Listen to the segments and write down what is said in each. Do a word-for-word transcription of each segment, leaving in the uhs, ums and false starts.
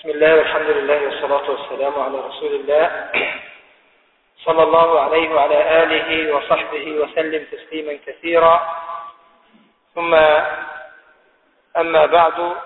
بسم الله والحمد لله والصلاة والسلام على رسول الله صلى الله عليه وعلى آله وصحبه وسلم تسليما كثيرا. ثم أما بعد،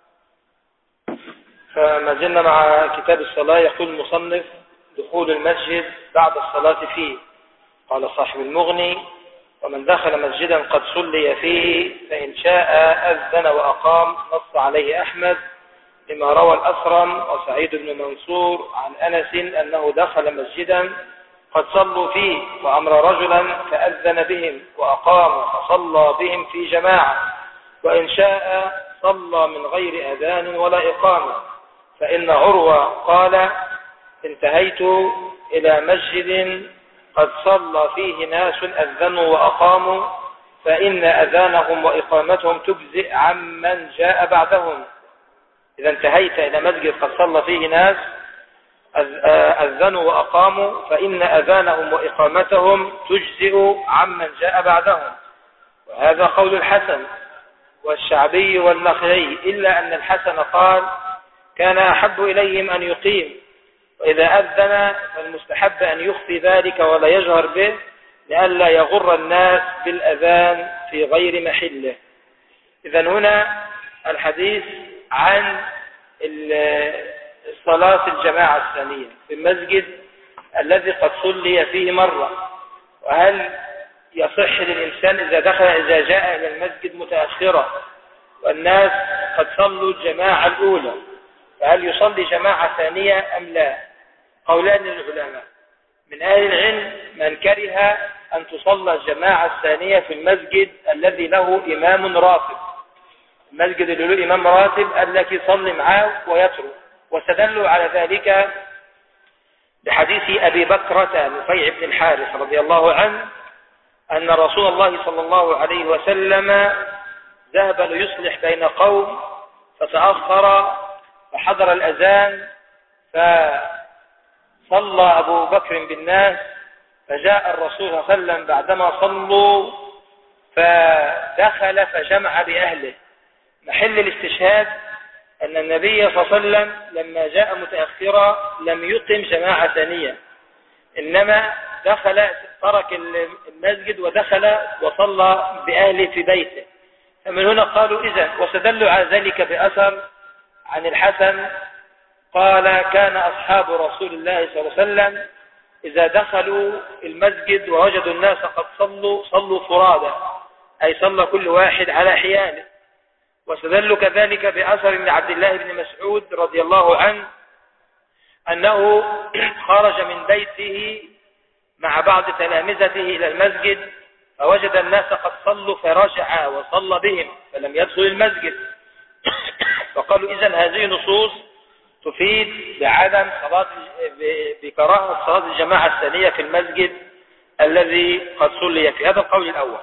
فما زلنا مع كتاب الصلاة. يقول المصنف: دخول المسجد بعد الصلاة فيه. قال صاحب المغني: ومن دخل مسجدا قد صلي فيه فإن شاء أذن وأقام. نص عليه أحمد لما روى الأسرم وسعيد بن منصور عن أنس أنه دخل مسجدا قد صلوا فيه وأمر رجلا فأذن بهم وأقام فصلى بهم في جماعة، وإن شاء صلى من غير أذان ولا إقامة. فإن عروة قال: انتهيت إلى مسجد قد صلى فيه ناس أذنوا وأقاموا فإن أذانهم وإقامتهم تجزئ عمن جاء بعدهم. إذا انتهيت إلى مسجد قد صلى فيه ناس أذنوا وأقاموا فإن أذانهم وإقامتهم تجزئ عمن جاء بعدهم. وهذا قول الحسن والشعبي والنخعي، إلا أن الحسن قال: كان أحب إليهم أن يقيم، وإذا أذن فالمستحب أن يخفي ذلك ولا يجهر به لئلا يغر الناس بالأذان في غير محله. إذن هنا الحديث عن الصلاة الجماعة الثانية في المسجد الذي قد صلي فيه مرة، وهل يصح للإنسان إذا دخل إذا جاء إلى المسجد متأخرة والناس قد صلوا الجماعة الأولى، فهل يصلي جماعة ثانية أم لا؟ قولان للعلماء. من أهل العلم من كره أن تصلى الجماعة الثانية في المسجد الذي له إمام راتب. المسجد اللي له إمام راتب قال لك يصلي معاه ويترك، واستدلوا على ذلك بحديث أبي بكرة نفيع بن الحارث رضي الله عنه أن رسول الله صلى الله عليه وسلم ذهب ليصلح بين قوم فتأخر فحضر الأذان فصلى أبو بكر بالناس، فجاء الرسول صلى الله عليه وسلم بعدما صلوا فدخل فجمع بأهله. محل الاستشهاد أن النبي صلى الله عليه وسلم لما جاء متأخرا لم يقم جماعة ثانية، إنما دخل ترك المسجد ودخل وصلى بأهله في بيته. فمن هنا قالوا إذن، واستدلوا على ذلك بأثر عن الحسن قال: كان أصحاب رسول الله صلى الله عليه وسلم إذا دخلوا المسجد ووجدوا الناس قد صلوا صلوا فرادى، أي صلى كل واحد على حياله. واستدلوا كذلك بأثر من عبد الله بن مسعود رضي الله عنه أنه خرج من بيته مع بعض تلامذته إلى المسجد فوجد الناس قد صلوا فرجع وصلى بهم فلم يدخل المسجد. فقالوا إذن هذه نصوص تفيد بعدم صلاة بكراهة صلاة الجماعة الثانية في المسجد الذي قد صلي في. هذا القول الأول.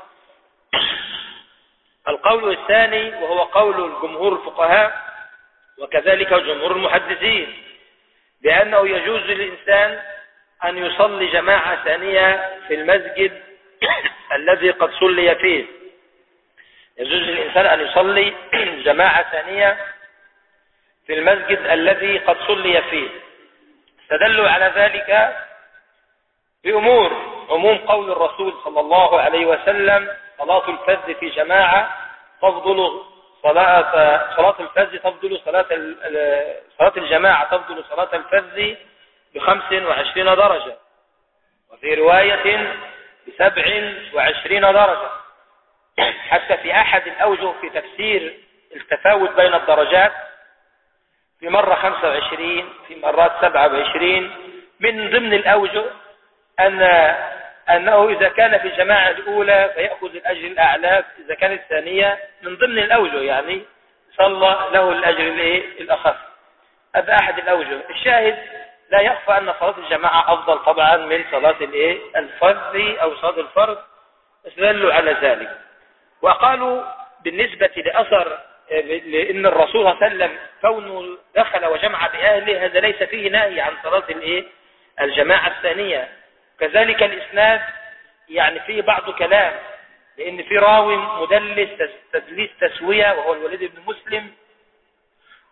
القول الثاني وهو قول الجمهور الفقهاء وكذلك جمهور المحدثين بأنه يجوز للإنسان أن يصلي جماعة ثانية في المسجد الذي قد صلي فيه. يجوز للإنسان أن يصلي جماعة ثانية في المسجد الذي قد صلي فيه. استدلوا على ذلك بأمور: عموم قول الرسول صلى الله عليه وسلم: صلاة الفذ في جماعة تفضل صلاة صلاة الفذ تفضل صلاة صلاة الجماعة تفضل صلاة الفذ بخمس وعشرين درجة، وفي رواية بسبع وعشرين درجة. حتى في أحد الأوجه في تفسير التفاوت بين الدرجات، في مرة خمسة وعشرين في مرات سبعة وعشرين. من ضمن الأوجه أن أنه إذا كان في الجماعة الأولى فيأخذ الأجر الأعلى، إذا كانت الثانية من ضمن الأوجه يعني صلى له الأجر الأخف. هذا أحد الأوجه. الشاهد لا يخفى أن صلاة الجماعة أفضل طبعا من صلاة الفرد أو صلاة الفرد. استدلوا على ذلك وقالوا بالنسبة لأثر لأن الرسول صلى الله عليه وسلم كونه دخل وجمع بأهله هذا ليس فيه نهي عن صلاة الجماعة الثانية. كذلك الإسناد يعني فيه بعض كلام، لأن في راوي مدلس تدليس تسوية وهو الوليد بن مسلم،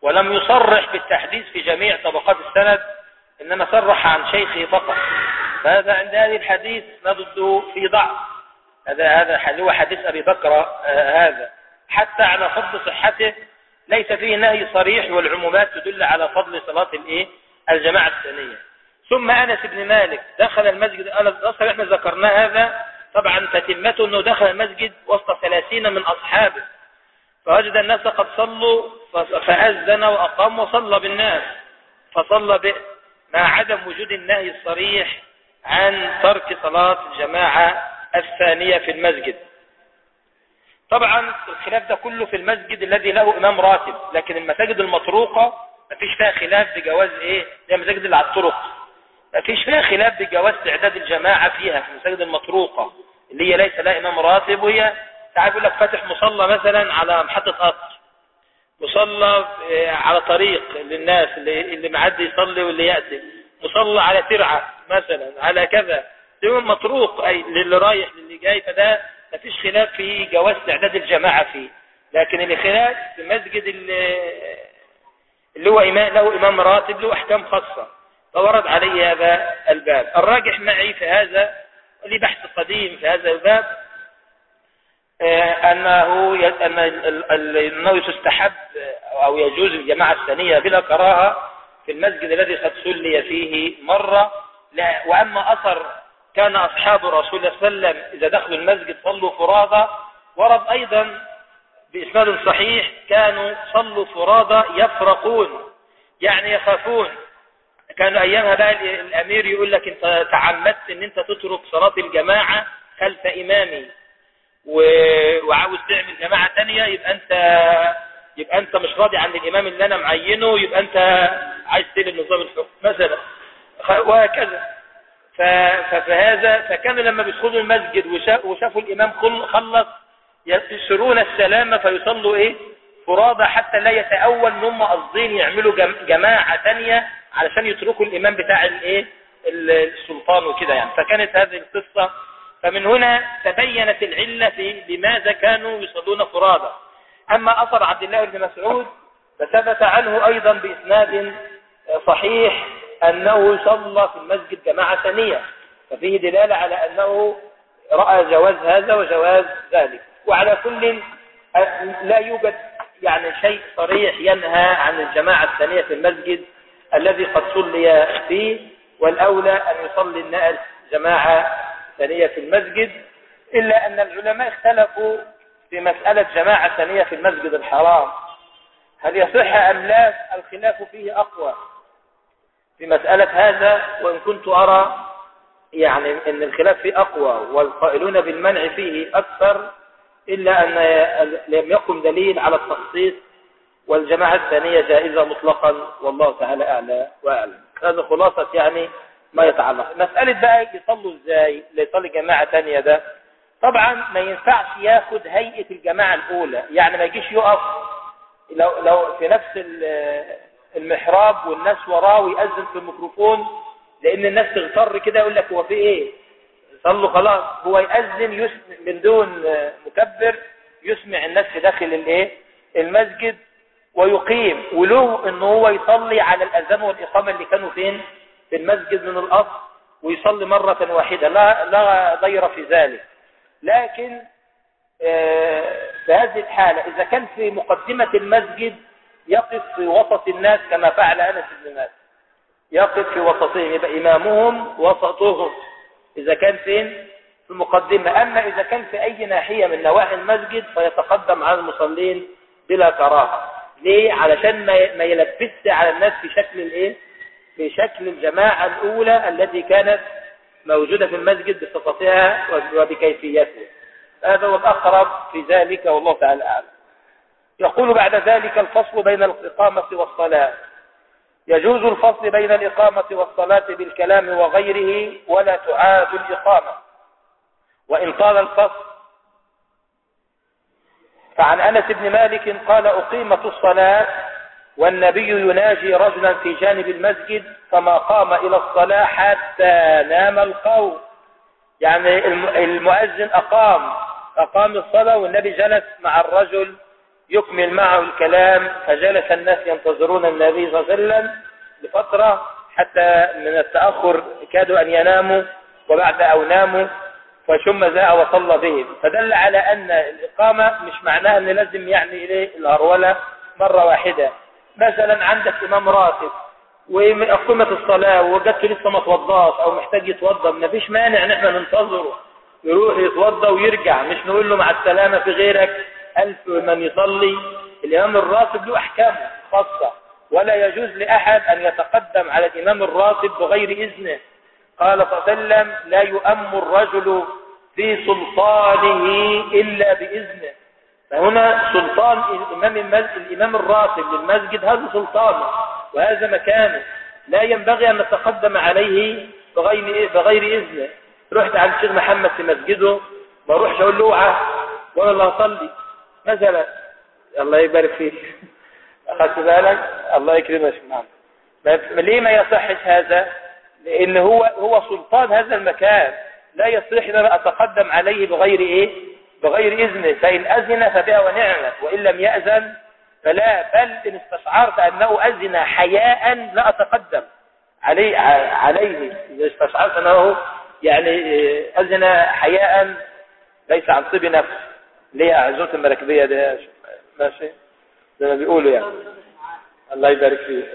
ولم يصرح بالتحديث في جميع طبقات السند، إنما صرح عن شيخه فقط. فهذا عند هذه الحديث نضده في ضعف. هذا هذا هو حديث أبي بكر آه هذا حتى على فضل صحته ليس فيه نهي صريح، والعمومات تدل على فضل صلاة الايه الجماعة الثانية. ثم أنس بن مالك دخل المسجد، الأصل احنا ذكرنا هذا طبعا تتمته أنه دخل المسجد وسط ثلاثين من أصحابه، فوجد الناس قد صلوا فأذن وأقام وصلى بالناس، فصلى به مع عدم وجود النهي الصريح عن ترك صلاة الجماعة الثانية في المسجد. طبعا الخلاف ده كله في المسجد الذي له إمام راتب، لكن المساجد المطروقة ما فيش فيها خلاف بجواز ايه، زي المساجد اللي على الطرق ما فيش فيها خلاف بجواز تعداد الجماعة فيها. في المساجد المطروقة اللي هي ليس لها إمام راتب، وهي تعال يقول لك فاتح مصلى مثلا على محطة قطر، مصلى على طريق للناس اللي اللي معدي يصلي واللي يأتي، مصلى على ترعة مثلا على كذا، ده مطروق أي للي رايح للي جاي، فده ما فيش خلاف في جواز تعداد الجماعة فيه. لكن الخلاف في المسجد اللي, اللي هو إمام له إمام راتب له أحكام خاصة، فورد عليه هذا الباب. الراجح معي في هذا لي بحث قديم في هذا الباب أنه أنه تستحب أو يجوز الجماعة الثانية بلا كراهة في المسجد الذي قد صلي فيه مرة. وأما أثر كان أصحاب رسول الله صلى الله عليه وسلم إذا دخلوا المسجد صلوا فرادى، ورد أيضا بإسناد صحيح كانوا صلوا فرادى يفرقون، يعني يخافون. كانوا أيامها بقى الأمير يقول لك أنت تعمدت أن أنت تترك صلاة الجماعة خلف إمامي وعاوز تعمل جماعة تانية، يبقى أنت يبقى أنت مش راضي عن الإمام اللي أنا معينه، يبقى أنت عايز تلغي نظام الحكم مثلا، وهكذا. فهذا فكانوا لما بيدخلوا المسجد وشافوا الإمام خلص يسرون السلامة فيصلوا إيه فرادى، حتى لا يتأول ان هم قاصدين يعملوا جماعة تانية علشان يتركوا الإمام بتاع الإيه السلطان وكده يعني. فكانت هذه القصة، فمن هنا تبينت العلة في لماذا كانوا يصلون فرادى. أما أثر عبد الله بن مسعود فثبت عنه أيضا بإسناد صحيح أنه صلى في المسجد جماعة ثانية، ففيه دلالة على أنه رأى جواز هذا وجواز ذلك. وعلى كل لا يوجد يعني شيء صريح ينهى عن الجماعة الثانية في المسجد الذي قد صلي فيه، والأولى أن يصلي الناس جماعة ثانية في المسجد، إلا أن العلماء اختلفوا في مسألة جماعة ثانية في المسجد الحرام، هل يصح أم لا؟ الخلاف فيه أقوى في مسألة هذا، وإن كنت أرى يعني أن الخلاف فيه أقوى والقائلون بالمنع فيه أكثر، إلا أن لم يقم دليل على التخصيص، والجماعة الثانية جائزة مطلقا، والله تعالى أعلى وأعلم. هذا خلاصة يعني ما يتعلق. مسألة بقى يصلوا إزاي ليصلي جماعة ثانية، ده طبعا ما ينفعش ياخد هيئة الجماعة الأولى، يعني ما يجيش يقف لو, لو في نفس المحراب والناس وراه ويأذن في الميكروفون، لأن الناس تغتر كده يقول لك هو في إيه صلوا خلاص. هو يأذن من دون مكبر يسمع الناس في داخل الايه المسجد ويقيم، وله ان هو يصلي على الأذان والإقامة اللي كانوا فين في المسجد من الأصل، ويصلي مرة واحدة، لا لا ضير في ذلك. لكن في هذه الحالة إذا كان في مقدمة المسجد يقف في وسط الناس كما فعل أنس بن مالك، يقف في وسطهم، يبقى إمامهم وسطهم إذا كان فين في المقدمة. أما إذا كان في أي ناحية من نواحي المسجد فيتقدم على المصلين بلا كراهة. ليه؟ علشان ما يلبسش على الناس في شكل الإيه في شكل الجماعة الأولى التي كانت موجودة في المسجد بصفتها وبكيفيتها. هذا هو الأقرب في ذلك، والله تعالى أعلم. يقول بعد ذلك الفصل بين الإقامة والصلاة. يجوز الفصل بين الإقامة والصلاة بالكلام وغيره، ولا تعاد الإقامة وإن طال الفصل. فعن أنس بن مالك قال أقيمت الصلاة والنبي يناجي رجلا في جانب المسجد فما قام إلى الصلاة حتى نام القوم. يعني المؤذن أقام أقام الصلاة والنبي جلس مع الرجل يكمل معه الكلام، فجلس الناس ينتظرون النبي صلى الله عليه وسلم لفترة حتى من التأخر كادوا أن يناموا، وبعد أو ناموا ثم جاء وصلى بهم. فدل على أن الإقامة مش معناها أن لازم يعني إليه الهرولة مرة واحدة. مثلا عندك إمام راتب وأقيمت الصلاة وجدته لسه ما توضاش أو محتاج يتوضا، ما فيش مانع ان احنا ننتظره يروح يتوضا ويرجع، مش نقول له مع السلامة في غيرك ألف من يصلي. الإمام الراتب له أحكام خاصة، ولا يجوز لأحد أن يتقدم على الإمام الراتب بغير إذنه. قال صلى الله عليه وسلم: لا يؤم الرجل في سلطانه إلا بإذنه. فهنا سلطان الإمام, الإمام الراتب للمسجد هذا سلطانه وهذا مكانه، لا ينبغي أن نتقدم عليه بغير, بغير إذنه. رحت على الشيخ محمد في مسجده، ما اروحش اقول له اوعى وانا اللي هصلي مثلا. الله يبارك فيك، اخذت بالك؟ الله يكرمك. نعم. ليه ما يصحش هذا؟ لان هو هو سلطان هذا المكان، لا يصح ان اتقدم عليه بغير ايه؟ بغير اذنه. فان اذن فبها ونعمه، وان لم ياذن فلا. بل ان استشعرت انه اذن حياء لا اتقدم عليه عليه اذا استشعرت انه يعني أذن حياء ليس عن طيب نفس، ليه عزوة المراكبية ده ماشي زي ما بيقولوا يعني. الله يبارك فيه.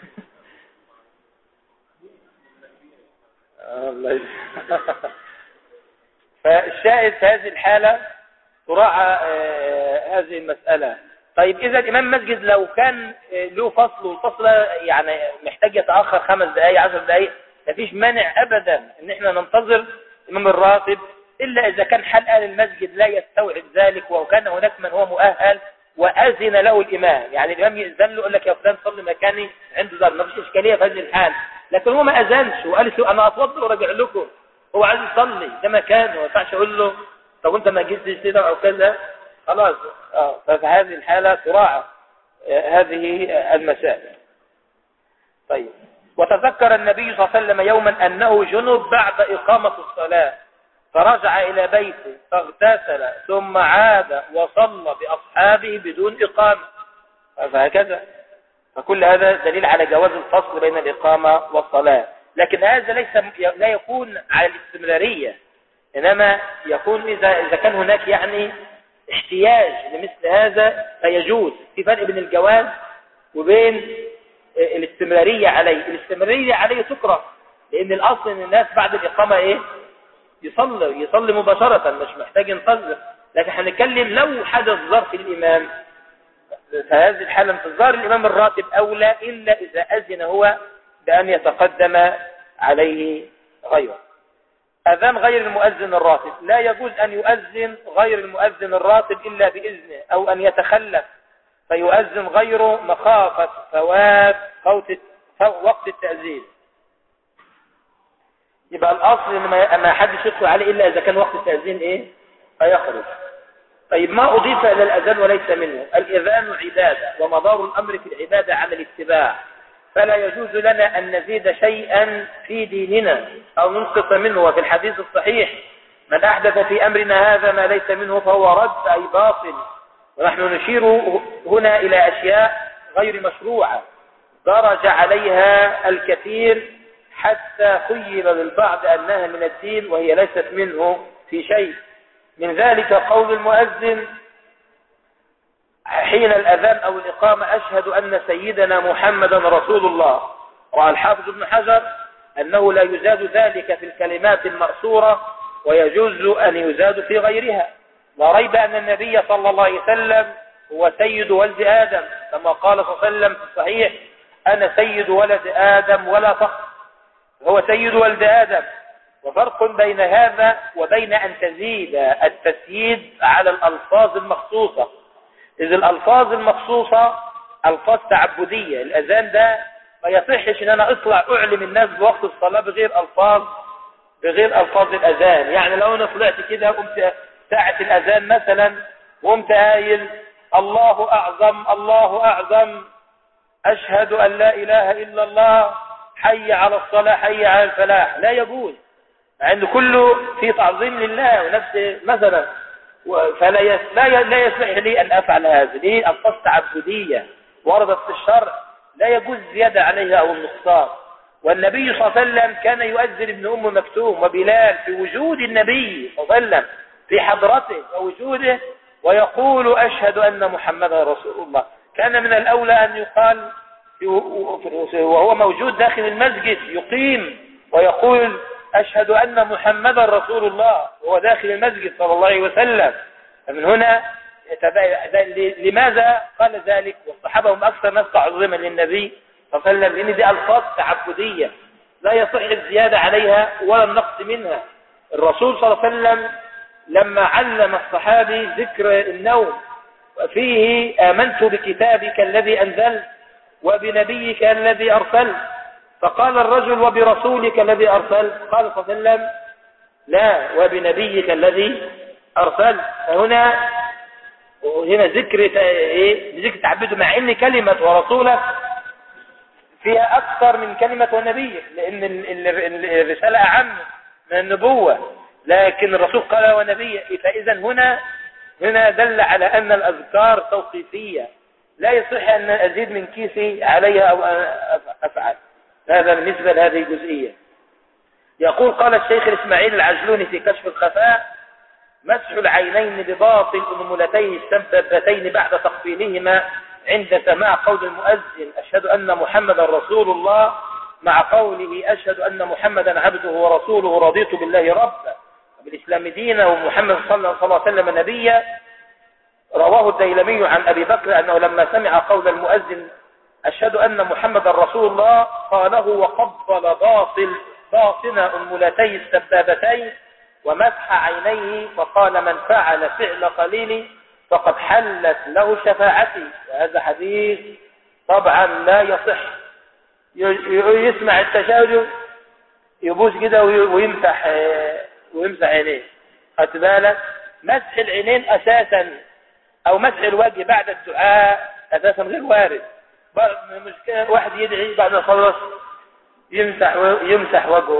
الله يبارك. فالشاهد في هذه الحالة تراعى هذه المسألة. طيب إذا الإمام مسجد لو كان له فصل والفصل يعني محتاج يتأخر خمس دقائق عشر دقائق، مفيش مانع أبدا إن إحنا ننتظر إمام الراتب، إلا إذا كان حال أهل المسجد لا يستوعب ذلك، وكان هناك من هو مؤهل وأذن له الإمام. يعني الإمام يأذن له يقول لك يا فلان صلي مكاني عنده ذلك، مفيش إشكالية في هذه الحال. لكن هو ما أذنش وقال له أنا أتوضأ وراجع لكم، هو عايز يصلي ده مكانه، ما ينفعش أقول له طب أنت ما جيتش كده أو كذا خلاص. آه ففي هذه الحالة تراعى آه هذه المسائل. طيب. وتذكر النبي صلى الله عليه وسلم يوما أنه جنب بعد إقامة الصلاة، فرجع إلى بيته فاغتسل ثم عاد وصلى بأصحابه بدون إقامة. فهكذا. فكل هذا دليل على جواز الفصل بين الإقامة والصلاة، لكن هذا ليس لا يكون على الاستمرارية، إنما يكون إذا إذا كان هناك يعني احتياج لمثل هذا فيجوز. في فرق بين الجواز وبين الاستمرارية عليه. الاستمرارية عليه تكره، لأن الأصل إن الناس بعد الإقامة إيه؟ يصلي يصلي مباشرة، مش محتاج ينتظر. لكن هنتكلم لو حدث ظرف الإمام، فهذه الحالة انتظار الإمام الراتب أولى، إلا إذا أذن هو بأن يتقدم عليه غيره. أذان غير المؤذن الراتب، لا يجوز أن يؤذن غير المؤذن الراتب إلا بإذنه، أو أن يتخلف فيؤذن غيره مخافة فوات وقت التأذين. يبقى الأصل إن ما حدش يدخل عليه إلا إذا كان وقت التأذين إيه؟ فيخرج. طيب ما أضيف إلى الأذان وليس منه؟ الإذان عبادة، ومدار الأمر في العبادة على الاتباع، فلا يجوز لنا أن نزيد شيئا في ديننا أو ننقص منه. وفي الحديث الصحيح: من أحدث في أمرنا هذا ما ليس منه فهو رد أي باطل. ونحن نشير هنا إلى أشياء غير مشروعة درج عليها الكثير حتى خيل للبعض أنها من الدين وهي ليست منه في شيء. من ذلك قول المؤذن حين الأذان أو الإقامة: أشهد أن سيدنا محمدا رسول الله. رأى الحافظ ابن حجر أنه لا يزاد ذلك في الكلمات المأثورة، ويجوز أن يزاد في غيرها. لا ريب أن النبي صلى الله عليه وسلم هو سيد ولد آدم، كما قال صلى الله عليه وسلم في الصحيح: أنا سيد ولد آدم ولا فخر. هو سيد ولد آدم. وفرق بين هذا وبين أن تزيد التسييد على الألفاظ المخصوصة، إذ الألفاظ المخصوصة ألفاظ تعبدية. الأذان ده ما يصحش إن أنا أطلع أعلم الناس بوقت الصلاة بغير ألفاظ بغير ألفاظ الأذان. يعني لو أنا طلعت كده قمت ساعة الأذان مثلا وقمت قايل الله أعظم الله أعظم أشهد أن لا إله إلا الله حي على الصلاة حي على الفلاح، لا يجوز، عند كله في تعظيم لله ونفس مثلا. فلا يس... لا ي... لا يصح لي أن أفعل هذا. ليه؟ ألفاظ تعبدية وردت في الشرع لا يجوز زيادة عليها أو النقصان. والنبي صلى الله عليه وسلم كان يؤذن ابن أم مكتوم وبلال في وجود النبي صلى الله عليه وسلم في حضرته ووجوده ويقول أشهد أن محمدا رسول الله. كان من الأولى أن يقال وهو موجود داخل المسجد يقيم ويقول أشهد أن محمدا رسول الله وهو داخل المسجد صلى الله عليه وسلم. فمن هنا لماذا قال ذلك؟ والصحابة هم أكثر ناس تعظيما للنبي صلى الله عليه وسلم، لأن دي ألفاظ تعبدية لا يصح الزيادة عليها ولا النقص منها. الرسول صلى الله عليه وسلم لما علم الصحابي ذكر النوم فيه آمنت بكتابك الذي أنزلت وبنبيك الذي أرسلت، فقال الرجل وبرسولك الذي أرسلت، قال صلى الله عليه وسلم لا وبنبيك الذي أرسلت. فهنا هنا ذكر ايه؟ ذكر تعبده، مع ان كلمة ورسوله فيها أكثر من كلمة ونبي، لأن الرسالة أعم من النبوة، لكن الرسول قال ونبي. فإذا هنا هنا دل على أن الأذكار توقيفية لا يصح أن أزيد من كيسي عليها أو أفعل. هذا بالنسبة لهذه الجزئية. يقول قال الشيخ الإسماعيل العجلوني في كشف الخفاء: مسح العينين بباطن الأنملتين السبابتين بعد تقبيلهما عند سماع قول المؤذن أشهد أن محمدا رسول الله مع قوله أشهد أن محمدا عبده ورسوله رضيت بالله ربا وبالإسلام دينا ومحمد صلى الله عليه وسلم نبيا. رواه الديلمي عن أبي بكر أنه لما سمع قول المؤذن أشهد أن محمدا رسول الله قاله وقبل باطل باطن أنملتي السبابتين ومسح عينيه فقال من فعل فعل قليل فقد حلت له شفاعتي. وهذا حديث طبعا لا يصح. يسمع التشهد يبوس كده ويمسح ويمسح عينيه. خدت بالك؟ مسح العينين اساسا او مسح الوجه بعد الدعاء اساسا غير وارد. مشكلة واحد يدعي بعد ما خلص يمسح يمسح وجهه،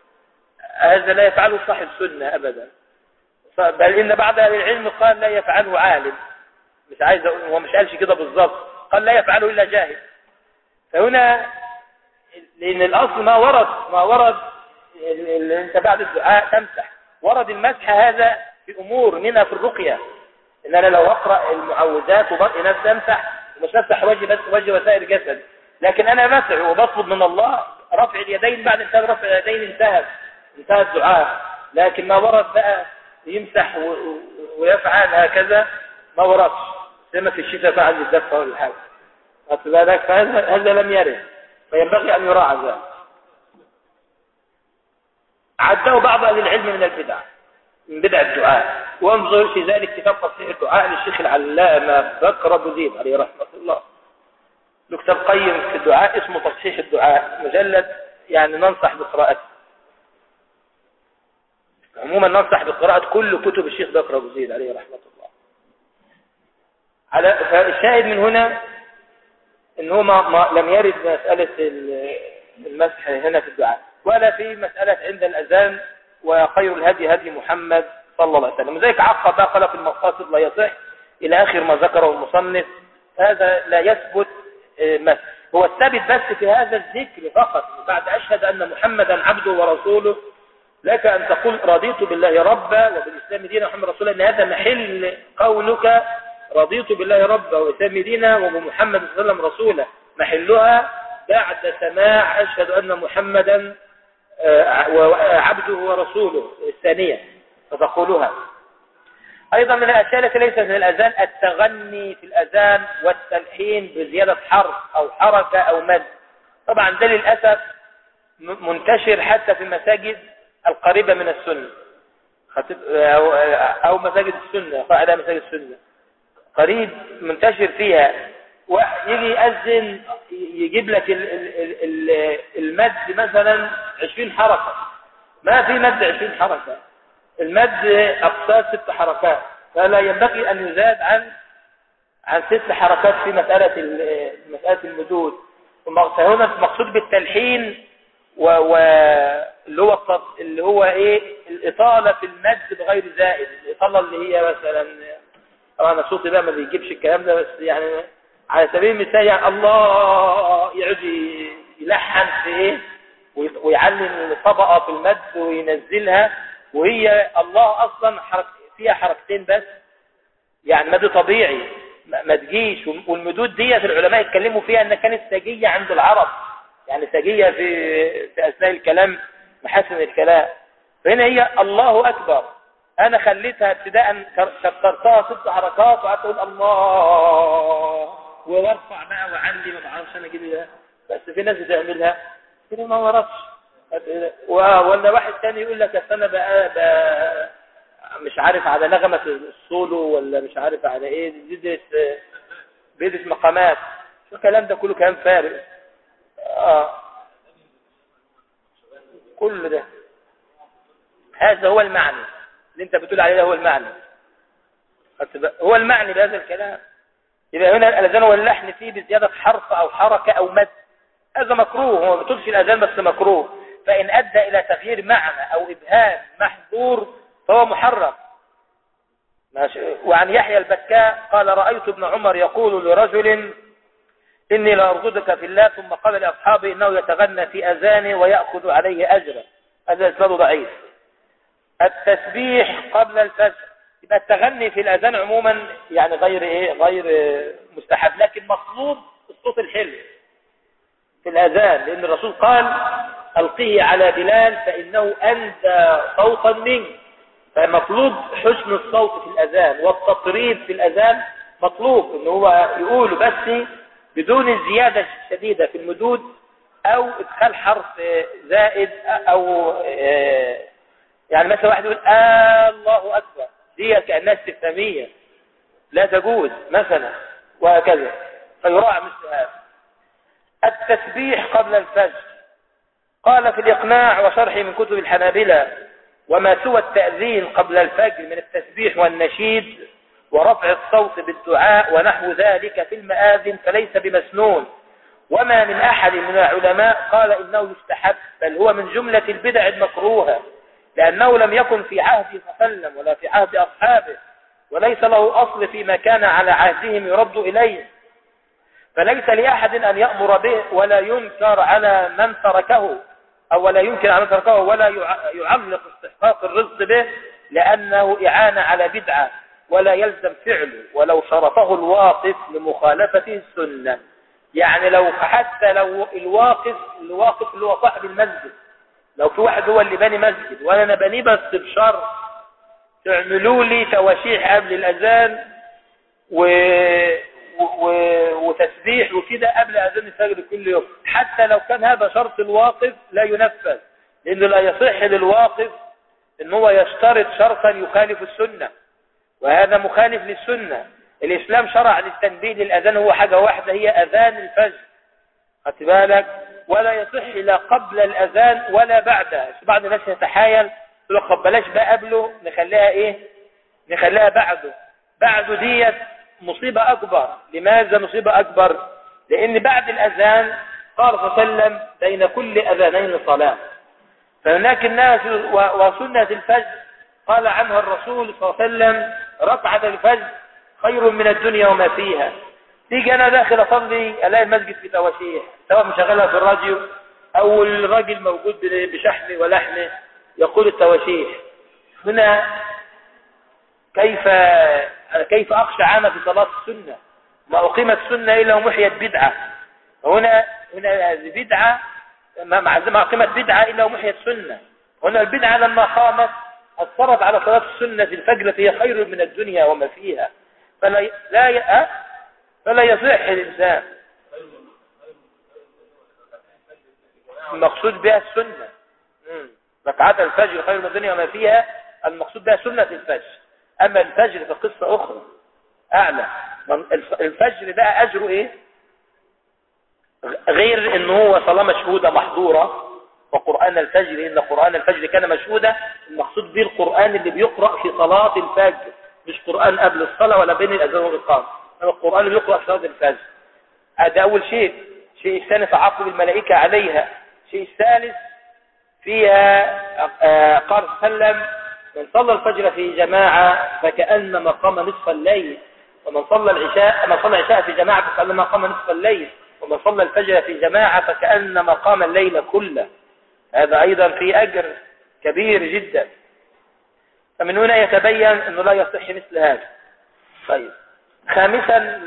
هذا لا يفعله صاحب سنة ابدا، بل ان بعض اهل العلم قال لا يفعله عالم. مش عايز هو مش قالش كده بالظبط، قال لا يفعله الا جاهل. فهنا لان الاصل ما ورد ما ورد انت بعد الدعاء تمسح. ورد المسح هذا في امور منها في الرقيه، ان انا لو اقرا المعوذات وبطئ نفسي امسح ومش امسح وجهي بس، وجهي وسائر جسد، لكن انا مسح وبطلب من الله رفع اليدين. بعد انتهى رفع اليدين انتهى انتهى الدعاء. لكن ما ورد بقى يمسح ويفعل هكذا ما وردش، زي ما في الشتاء فعل الدفع ولا حاجه. خدت بالك؟ فهذا هذا لم يرد، فينبغي ان يراعى ذلك. عده بعض اهل العلم من البدع، من بدع الدعاء. وانظر في ذلك كتاب تصحيح الدعاء للشيخ العلامه بكر ابو زيد عليه رحمه الله، له كتاب قيم في الدعاء اسمه تصحيح الدعاء، مجلد يعني ننصح بقراءته. عموما ننصح بقراءة كل كتب الشيخ بكر أبو زيد عليه رحمة الله. على فالشاهد من هنا إن هو ما ما لم يرد مسألة المسح هنا في الدعاء، ولا في مسألة عند الأذان وخير الهدي هدي محمد صلى الله عليه وسلم. وذلك عقب بقى قال في المقاصد لا يصح إلى آخر ما ذكره المصنف. هذا لا يثبت مسح، هو الثابت بس في هذا الذكر فقط بعد أشهد أن محمدا عبده ورسوله. لك أن تقول رضيت بالله ربا وبالإسلام دينا ومحمد رسولا، أن هذا محل قولك رضيت بالله ربا وبالإسلام دينا وبمحمد صلى الله عليه وسلم رسولا، محلها بعد سماع أشهد أن محمدا عبده ورسوله الثانية، فتقولها. أيضا من الأشياء التي ليست من الأذان التغني في الأذان والتلحين بزيادة حرف أو حركة أو مد. طبعا ده للأسف منتشر حتى في المساجد القريبة من السنة أو مساجد السنة، على مساجد السنة قريب منتشر فيها. يجي يأذن يجيب لك المد مثلا عشرين حركة، ما في مد عشرين حركة، المد أقصاه ست حركات، فلا ينبغي أن يزاد عن عن ست حركات في مسألة مسألة المدود. فهنا المقصود بالتلحين واللي هو اللي هو ايه الإطالة في المد بغير زائد، الإطالة اللي هي مثلا، طبعا أنا صوتي بقى ما بيجيبش الكلام ده، بس يعني على سبيل المثال يعني الله يعود يلحن في إيه ويعلم طبقة في المد وينزلها، وهي الله أصلا حرك فيها حركتين بس، يعني مد طبيعي ما تجيش. والمدود ديت العلماء اتكلموا فيها أنها كانت سجية عند العرب، يعني سجية في في أثناء الكلام، محاسن الكلام. فهنا هي الله أكبر، أنا خليتها ابتداء كسرتها ست حركات وقعدت أقول الله وارفع بقى وعلي، ما بعرفش أنا أجيب ده، بس في ناس بتعملها كده ما ورثش. ولا واحد تاني يقول لك أصل أنا بقى, بقى مش عارف على نغمة الصولو ولا مش عارف على إيه، بيدرس بيدرس مقامات، شو الكلام ده كله كلام فارغ. آه كل ده هذا هو المعنى اللي انت بتقول عليه، ده هو المعنى، هو المعنى بهذا الكلام. يبقى هنا الأذان واللحن فيه بزيادة حرف أو حركة أو مد، هذا مكروه، هو ما بتقولش الأذان بس مكروه، فإن أدى إلى تغيير معنى أو إبهام محظور فهو محرم. وعن يحيى البكاء قال رأيت ابن عمر يقول لرجل إني لأرغدك في الله، ثم قال لأصحابه إنه يتغنى في أذانه ويأخذ عليه أجرا. هذا إسناده ضعيف. التسبيح قبل الفجر، يبقى التغني في الأذان عموما يعني غير إيه غير مستحب، لكن مطلوب الصوت الحلو في الأذان، لأن الرسول قال ألقيه على بلال فإنه أندى صوتا منك، فمطلوب حسن الصوت في الأذان، والتطريب في الأذان مطلوب إن هو يقول بس بدون الزيادة الشديدة في المدود أو إدخال حرف زائد، أو يعني مثلا واحد يقول آه الله أكبر، دي كأنها استفهامية لا تجوز مثلا، وهكذا، فيراعى مثل هذا. التسبيح قبل الفجر، قال في الإقناع وشرح من كتب الحنابلة وما سوى التأذين قبل الفجر من التسبيح والنشيد ورفع الصوت بالدعاء ونحو ذلك في المآذن فليس بمسنون، وما من أحد من العلماء قال إنه يستحب، بل هو من جملة البدع المكروهة، لأنه لم يكن في عهده صلى الله عليه وسلم ولا في عهد أصحابه، وليس له أصل فيما كان على عهدهم يرد إليه، فليس لأحد أن يأمر به ولا ينكر على من تركه، أو ولا ينكر على من تركه ولا يعلق استحقاق الرزق به، لأنه إعانة على بدعة ولا يلزم فعله ولو شرطه الواقف لمخالفة السنة. يعني لو حتى لو الواقف الواقف اللي هو صاحب المسجد، لو في واحد هو اللي باني مسجد وانا بني بس بشرط تعملوا لي تواشيح قبل الاذان و... و... وتسبيح وكده قبل اذان الفجر كل يوم، حتى لو كان هذا شرط الواقف لا ينفذ، لانه لا يصح للواقف ان هو يشترط شرطا يخالف السنة، وهذا مخالف للسنة. الاسلام شرع للتنبيه للاذان هو حاجة واحدة، هي اذان الفجر، خدت بالك، ولا يصح لا قبل الأذان ولا بعده. بعض الناس يتحايل يقول لك بلاش بقى قبله، نخليها إيه نخليها بعده. بعده ديت مصيبة أكبر. لماذا مصيبة أكبر؟ لأن بعد الأذان قال صلى الله عليه وسلم بين كل أذانين صلاة، فهناك الناس وسنة الفجر قال عنها الرسول صلى الله عليه وسلم ركعة الفجر خير من الدنيا وما فيها. تيجي أنا داخل أصلي ألاقي المسجد في تواشيح، سواء مشغلها في الراديو أو الراجل موجود بشحمه ولحمه يقول التواشيح. هنا كيف كيف أخشى عنا في صلاة السنة؟ ما أقيمت السنة إلا ومحيت بدعة. هنا هنا بدعة ما أقيمت بدعة إلا ومحيت سنة. هنا البدعة لما قامت أثرت على صلاة السنة في الفجر فهي خير من الدنيا وما فيها، فلا لا فلا يصح الإنسان. المقصود بها السنة، ركعات الفجر خير من الدنيا وما فيها، المقصود بها سنة الفجر. أما الفجر فقصة أخرى أعلى. الفجر بقى أجره إيه؟ غير إنه هو صلاة مشهودة محضورة، وقرآن الفجر إن قرآن الفجر كان مشهودا، المقصود به القرآن اللي بيقرأ في صلاة الفجر، مش قرآن قبل الصلاة ولا بين الأذان والإقامة، القرآن اللي بيقرأ في صلاة الفجر. هذا أول شيء. شيء الثاني تعاقب الملائكة عليها. شيء الثالث فيها قال صلى الله عليه وسلم: من صلى الفجر في جماعة فكأنما قام نصف الليل، ومن صلى العشاء من صلى العشاء في جماعة فكأنما قام نصف الليل، ومن صلى الفجر في جماعة فكأنما قام الليل كله. هذا أيضا في أجر كبير جدا. فمن هنا يتبين أنه لا يصح مثل هذا. طيب، خامسا،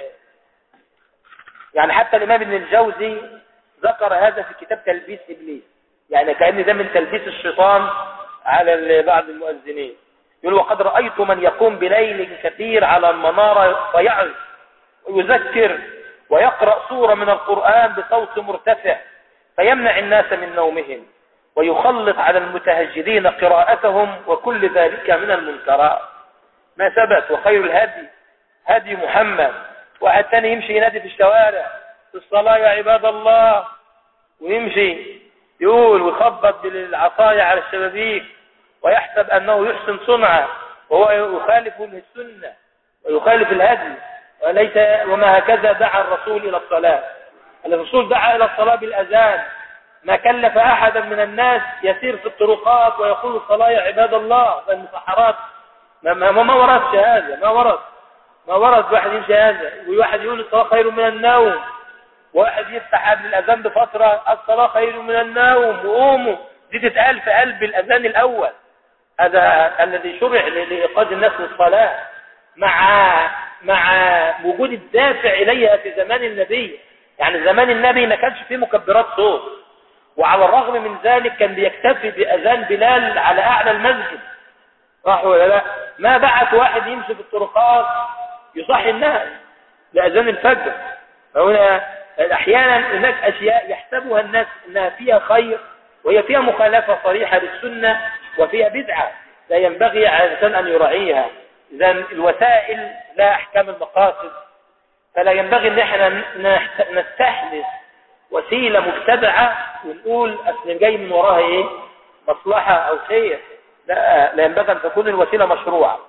يعني حتى الإمام ابن الجوزي ذكر هذا في كتاب تلبيس إبليس، يعني كأن ده من تلبيس الشيطان على بعض المؤذنين. يقول: وقد رأيت من يقوم بليل كثير على المنارة فيعظ ويذكر ويقرأ سورة من القرآن بصوت مرتفع فيمنع الناس من نومهم، ويخلط على المتهجدين قراءتهم، وكل ذلك من المنكرات ما ثبت. وخير الهدي هدي محمد. واحد ثاني يمشي ينادي في الشوارع: في الصلاة يا عباد الله، ويمشي يقول ويخبط بالعصاية على الشبابيك ويحسب أنه يحسن صنعه، وهو يخالف السنة ويخالف الهدي. وليس وما هكذا دعا الرسول إلى الصلاة. الرسول دعا إلى الصلاة بالأذان، ما كلف أحدا من الناس يسير في الطرقات ويقول الصلاة يا عباد الله في المسحرات. ما, ما, ما وردش هذا، ما ورد ما ورد واحد يمشي هذا، وواحد يقول الصلاة خير من النوم، واحد يفتح قبل الأذان بفترة الصلاة خير من النوم وقوموا، دي تتقال في قلب الأذان الأول. هذا الذي شرع لإيقاظ الناس للصلاة، مع مع وجود الدافع إليها في زمان النبي. يعني زمان النبي ما كانش فيه مكبرات صوت، وعلى الرغم من ذلك كان بيكتفي بأذان بلال على أعلى المسجد، صح ولا لا؟ ما بعت واحد يمشي في الطرقات يصحي الناس لأذان الفجر. فهنا أحيانا هناك أشياء يحسبها الناس أنها فيها خير وهي فيها مخالفة صريحة للسنة وفيها بدعة، لا ينبغي على الإنسان أن يراعيها. إذا الوسائل لا أحكام المقاصد، فلا ينبغي أن احنا نستحدث وسيلة مبتدعة ونقول أصل جاي من وراها إيه مصلحة أو خير. لا, لا ينبغي أن تكون الوسيلة مشروعة.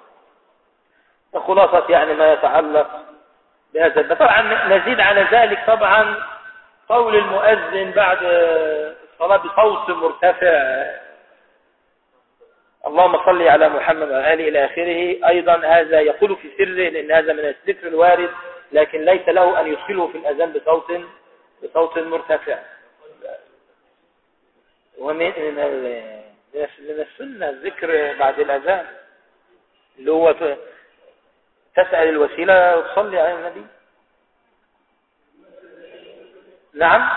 خلاصة يعني ما يتعلق بهذا. طبعا نزيد على ذلك طبعا قول المؤذن بعد الصلاة بصوت مرتفع: اللهم صل على محمد وعلى آله إلى آخره. أيضا هذا يقول في سر، لأن هذا من الذكر الوارد، لكن ليس له أن يدخله في الأذان بصوت بصوت مرتفع. ومن من السنة الذكر بعد الأذان اللي هو تسأل الوسيلة وتصلي على النبي. نعم،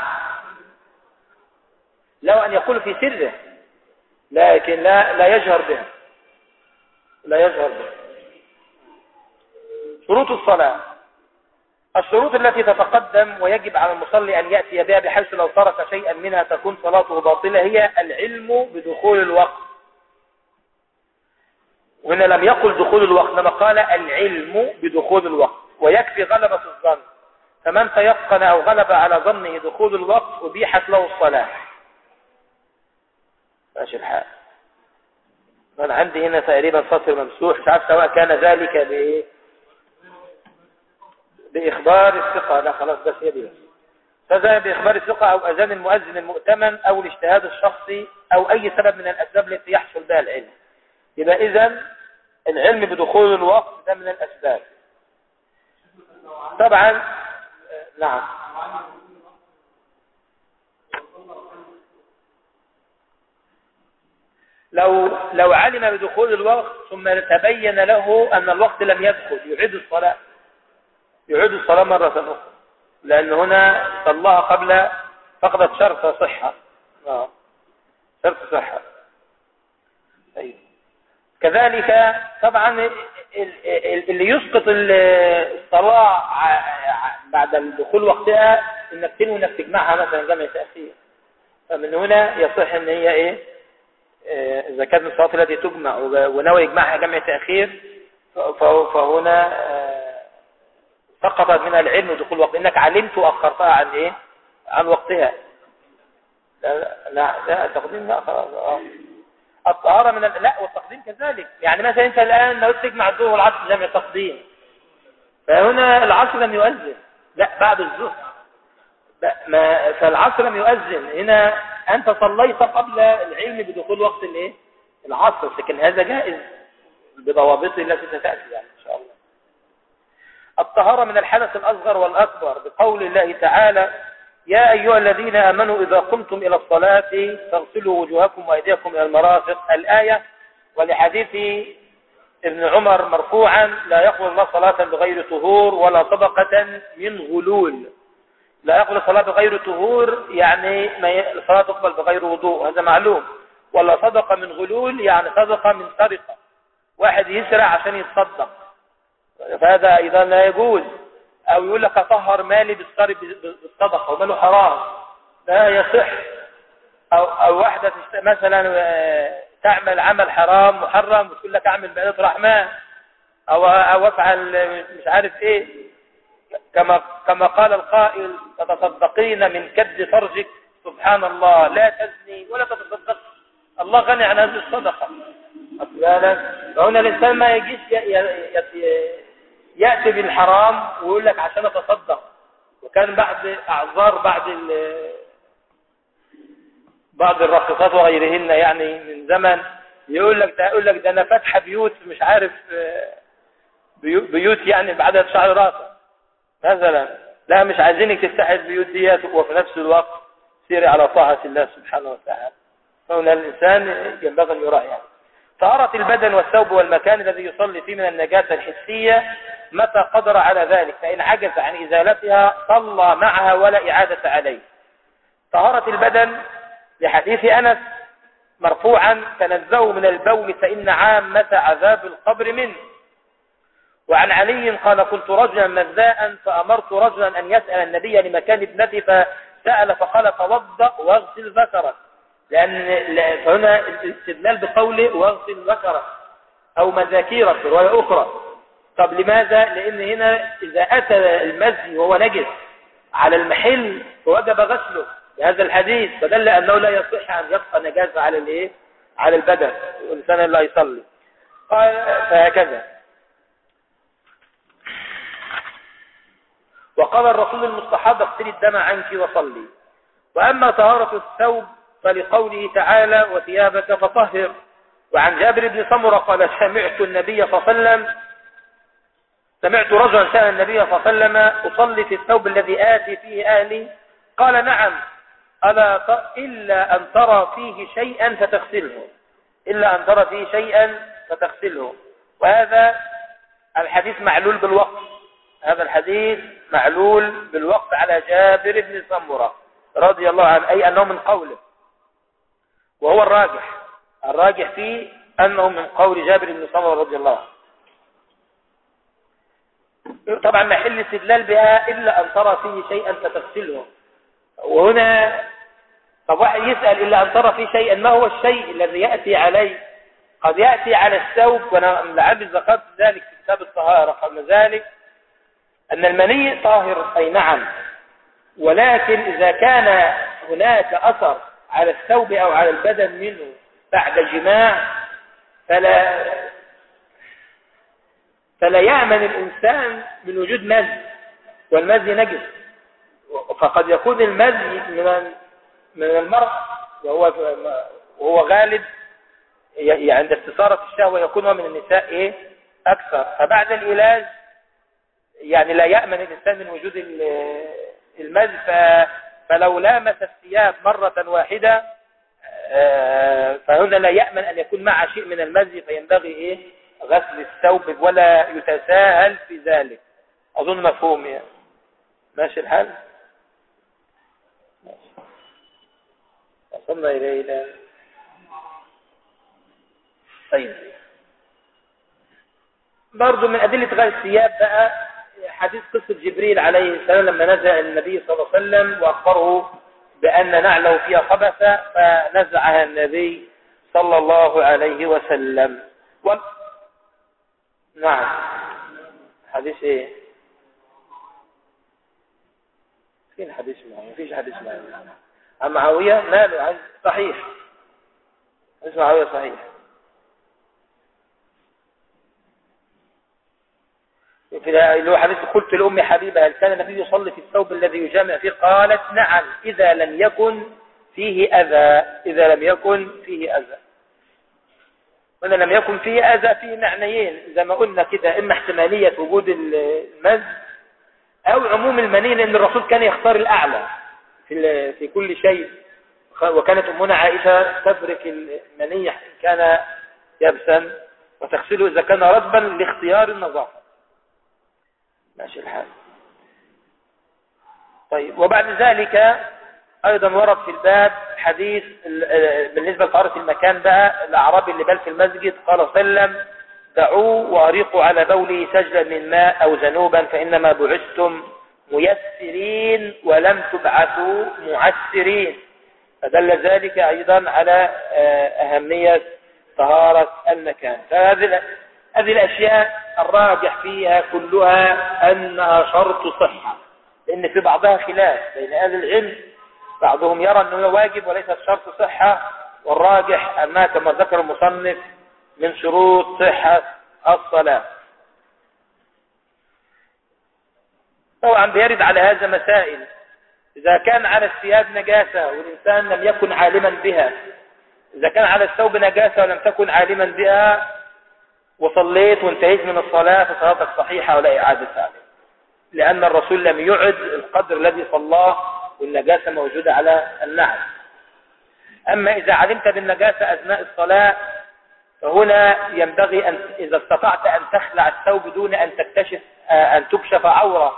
لو أن يقول في سره، لكن لا لا يجهر به، لا يجهر به. شروط الصلاة. الشروط التي تتقدم ويجب على المصلي أن يأتي بها بحيث لو ترك شيئا منها تكون صلاته باطلة هي العلم بدخول الوقت. وهنا لم يقل دخول الوقت، لما قال العلم بدخول الوقت، ويكفي غلبة الظن. فمن تيقن أو غلب على ظنه دخول الوقت أبيحت له الصلاة. ماشي الحال. أنا عندي هنا تقريبا سطر ممسوح، مش عارف سواء كان ذلك بإيه؟ بإخبار الثقة. لا خلاص بس هي دي بس. فذا بإخبار الثقة أو أذان المؤذن المؤتمن أو الاجتهاد الشخصي أو أي سبب من الأسباب التي يحصل بها العلم. يبقى إذن العلم بدخول الوقت ده من الأسباب. طبعا نعم. لو لو علم بدخول الوقت ثم تبين له أن الوقت لم يدخل يعيد الصلاة يعيد الصلاة مرة أخرى، لأن هنا صلاها قبل فقدت شرط صحة. آه. شرط صحة. طيب. كذلك طبعا اللي يسقط الصلاة بعد الدخول وقتها انك تنوي انك تجمعها مثلا جمع تأخير. فمن هنا يصح ان هي ايه اذا كانت من الصلاة التي تجمع ونوى يجمعها جمع تأخير فهنا سقطت منها العلم ودخول وقت، انك علمت واخرتها عن ايه عن وقتها. لا لا, لا تقديم لا خلاص. الطهارة من ال... لا والتقديم كذلك. يعني مثلا انت الان لو تجمع الظهر والعصر جمع تقديم، فهنا العصر لم يؤذن، لا بعد الظهر ما فالعصر لم يؤذن، هنا أنت صليت قبل العلم بدخول وقت الايه العصر، لكن هذا جائز بضوابطه التي ستأتي يعني إن شاء الله. الطهارة من الحدث الأصغر والأكبر بقول الله تعالى يا أيها الذين آمنوا إذا قمتم إلى الصلاة فاغسلوا وجوهكم وأيديكم إلى المرافق الآية، ولحديث ابن عمر مرفوعا لا يقبل الله صلاة بغير طهور ولا صدقة من غلول. لا يقبل صلاة بغير طهور يعني الصلاة تقبل بغير وضوء، هذا معلوم. ولا صدقة من غلول يعني صدقة من سرقة، واحد يسرع عشان يتصدق، فهذا أيضا لا يجوز. أو يقول لك أطهر مالي بالصدقة وماله حرام، لا يصح. أو, أو واحدة مثلا تعمل عمل حرام محرم وتقول لك أعمل بعيدة رحمن أو, أو أفعل مش عارف إيه، كما, كما قال القائل تتصدقين من كد فرجك، سبحان الله لا تزني ولا تتصدق، الله غني عن هذه الصدقة. فهنا الإنسان ما يجيش يأتي بالحرام ويقول لك عشان أتصدق. وكان بعد أعذار بعد بعض الرقصات وغيرهن يعني من زمن يقول لك ده يقول لك ده أنا فاتحة بيوت مش عارف بيوت يعني بعدد شعر راسه مثلا، لا مش عايزينك تفتحي البيوت ديت وفي نفس الوقت سيري على طاعة الله سبحانه وتعالى. فهنا الإنسان ينبغي أن يراعي يعني. طهارة البدن والثوب والمكان الذي يصلي فيه من النجاسة الحسية متى قدر على ذلك، فإن عجز عن إزالتها صلى معها ولا إعادة عليه. طهارة البدن لحديث أنس مرفوعا تنزهوا من البول فإن عامة عذاب القبر منه. وعن علي قال كنت رجلا مذاء فأمرت رجلا أن يسأل النبي لمكان ابنتي فسأل فقال توضأ واغسل ذكرك، لأن فهنا الاستدلال بقوله واغسل ذكرك أو مذاكيرك في رواية أخرى. طب لماذا؟ لأن هنا إذا أتى المزي وهو نجس على المحل فوجب غسله بهذا الحديث، فدل أنه لا يصح أن يبقى نجاسة على الإيه؟ على البدن والإنسان لا يصلي. قال فهكذا. وقال الرسول المستحاض اغسلي الدم عنك وصلي. وأما طهارة الثوب فلقوله تعالى وثيابك فطهر. وعن جابر بن سمرة قال سمعت النبي صلى الله عليه وسلم سمعت رجلا سأل النبي صلى الله عليه وسلم أصلي في الثوب الذي آتي فيه أهلي؟ قال نعم ألا إلا أن ترى فيه شيئا فتغسله إلا أن ترى فيه شيئا فتغسله. وهذا الحديث معلول بالوقت، هذا الحديث معلول بالوقت على جابر بن سمرة رضي الله عنه، أي أنه من قوله، وهو الراجح الراجح فيه أنه من قول جابر بن سمرة رضي الله عنه. طبعا محل استدلال بها إلا أن ترى فيه شيئا فتغسله. وهنا طب واحد يسأل إلا أن ترى فيه شيئا، ما هو الشيء الذي يأتي عليه؟ قد يأتي على الثوب، وأنا لعل ذكرت ذلك في كتاب الطهارة قبل ذلك، أن المني طاهر أي نعم، ولكن إذا كان هناك أثر على الثوب أو على البدن منه بعد جماع فلا فلا يأمن الإنسان من وجود مزي، والمزي نجس، فقد يكون المزي من من المرء وهو وهو غالب يعني عند استثارة الشهوة يكون من النساء إيه أكثر، فبعد العلاج يعني لا يأمن الإنسان من وجود المزي، فلو لامس الثياب مرة واحدة فهنا لا يأمن أن يكون مع شيء من المزي، فينبغي إيه غسل الثوب ولا يتساهل في ذلك. أظن مفهوم يعني. ماشي الحال؟ ماشي. وصلنا إليه إلى طيب. برضو من أدلة غسل الثياب بقى حديث قصة جبريل عليه السلام لما نزل النبي صلى الله عليه وسلم وأخبره بأن نعله فيها خبث فنزعها النبي صلى الله عليه وسلم. و... نعم. حديث ايه؟ فين حديث معاوية؟ مفيش حديث معاوية. عن معاوية ماله صحيح، حديث معاوية صحيح. اللي هو حديث قلت لأم حبيبة هل كان النبي يصلي في الثوب الذي يجامع فيه؟ قالت نعم إذا لم يكن فيه أذى، إذا لم يكن فيه أذى. وإذا لم يكن فيه أذى فيه معنيين زي ما قلنا كده، إما احتمالية وجود المز أو عموم المني، لأن الرسول كان يختار الأعلى في في كل شيء. وكانت أمنا عائشة تبرك المني إن كان يبسا وتغسله إذا كان رطبا لاختيار النظافة. ماشي الحال. طيب، وبعد ذلك أيضا ورد في الباب حديث بالنسبة لطهارة المكان بقى، الأعرابي اللي بال في المسجد قال صلى الله عليه وسلم: دعوه وأريقوا على بوله سجلا من ماء أو ذنوبا فإنما بعثتم ميسرين ولم تبعثوا معسرين. فدل ذلك أيضا على أهمية طهارة المكان. فهذه هذه الأشياء الراجح فيها كلها أنها شرط صحة، لأن في بعضها خلاف بين أهل العلم، بعضهم يرى أنه واجب وليس شرط صحة، والراجح أنها كما ذكر المصنف من شروط صحة الصلاة. طبعا بيرد على هذا مسائل. إذا كان على الثياب نجاسة والإنسان لم يكن عالما بها، إذا كان على الثوب نجاسة ولم تكن عالما بها وصليت وانتهيت من الصلاة فصلاتك صحيحة ولا إعادة عليه، لأن الرسول لم يعد القدر الذي صلاه والنجاسة موجودة على النعل. أما إذا علمت بالنجاسة أثناء الصلاة فهنا ينبغي أن إذا استطعت أن تخلع الثوب دون أن تكتشف أن تكشف عورة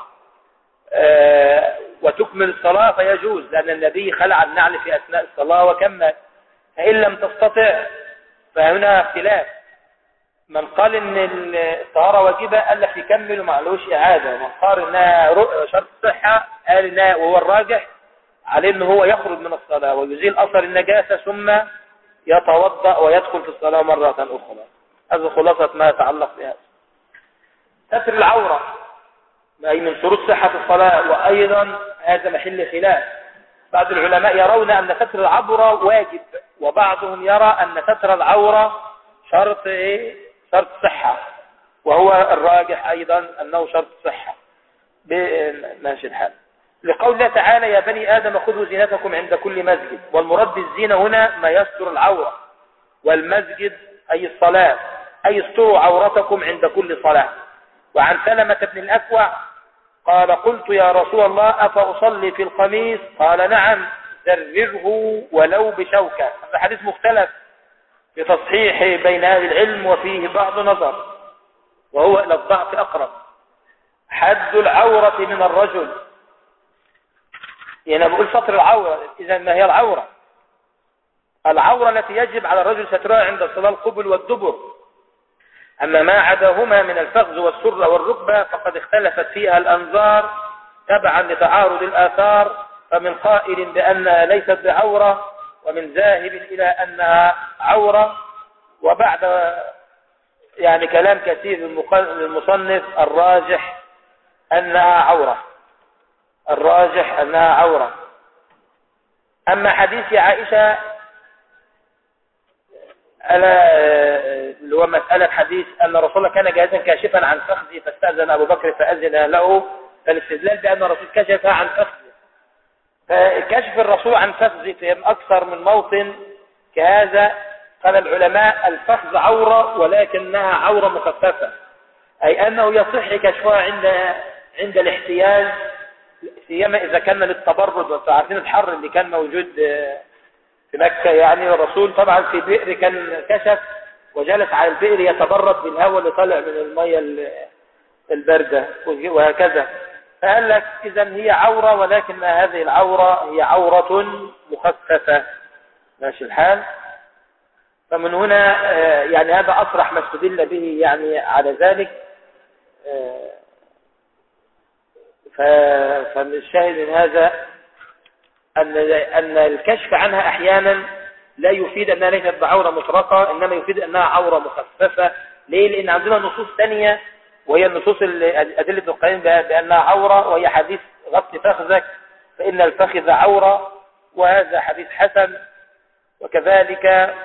وتكمل الصلاة فيجوز، لأن النبي خلع النعل في أثناء الصلاة وكمل. فإن لم تستطع فهنا اختلاف، من قال ان الطهارة واجبة قال لك يكمل ومعلوش إعادة، ومن قال انها شرط صحة قال انها، وهو الراجح عليه ان هو يخرج من الصلاة ويزيل أثر النجاسة ثم يتوضأ ويدخل في الصلاة مرة أخرى. هذا خلاصة ما يتعلق بهذا. ستر العورة أي من شروط صحة الصلاة، وأيضا هذا محل خلاف. بعض العلماء يرون أن ستر العورة واجب، وبعضهم يرى أن ستر العورة شرط إيه؟ شرط صحة، وهو الراجح أيضا أنه شرط صحة. ماشي الحال. لقول الله تعالى: يا بني آدم خذوا زينتكم عند كل مسجد. والمراد بالزينة هنا ما يستر العورة، والمسجد أي الصلاة، أي استروا عورتكم عند كل صلاة. وعن سلمة بن الأكوع قال: قلت يا رسول الله أفأصلي في القميص؟ قال: نعم، زرره ولو بشوكة. هذا حديث مختلف في تصحيح بين أهل العلم وفيه بعض نظر، وهو إلى الضعف أقرب. حد العورة من الرجل، يعني بقول سطر العورة، إذا ما هي العورة؟ العورة التي يجب على الرجل سترها عند الصلاة القبل والدبر. أما ما عداهما من الفخذ والسرة والركبة فقد اختلفت فيها الأنظار تبعا لتعارض الآثار، فمن قائل بأنها ليست بعورة، ومن ذاهب إلى أنها عورة. وبعد يعني كلام كثير للمصنف الراجح أنها عورة، الراجح أنها عورة. أما حديث عائشة اللي هو مسألة حديث أن رسول الله كان جالسا كاشفا عن فخذه فاستأذن أبو بكر فأذن له، فالاستدلال بأن الرسول كشف عن فخذه. فكشف الرسول عن فخذه في أكثر من موطن كهذا. قال العلماء: الفخذ عورة ولكنها عورة مخففة، أي أنه يصح كشفها عند عند الاحتياج، سيما إذا كان للتبرد. وعارفين الحر اللي كان موجود في مكة يعني، والرسول طبعا في بئر كان كشف وجلس على البئر يتبرد بالهواء اللي طالع من المية الباردة وهكذا. فقال لك إذن هي عورة، ولكن هذه العورة هي عورة مخففة. ماشي الحال. فمن هنا يعني هذا أصرح ما استدل به يعني على ذلك. فالشاهد من هذا أن أن الكشف عنها أحيانا لا يفيد أنها ليست بعورة مطلقة، إنما يفيد أنها عورة مخففة. ليه؟ لأن عندنا نصوص ثانية، وهي النصوص أدلة القائم بأنها عورة، وهي حديث غطي فخذك فإن الفخذ عورة، وهذا حديث حسن. وكذلك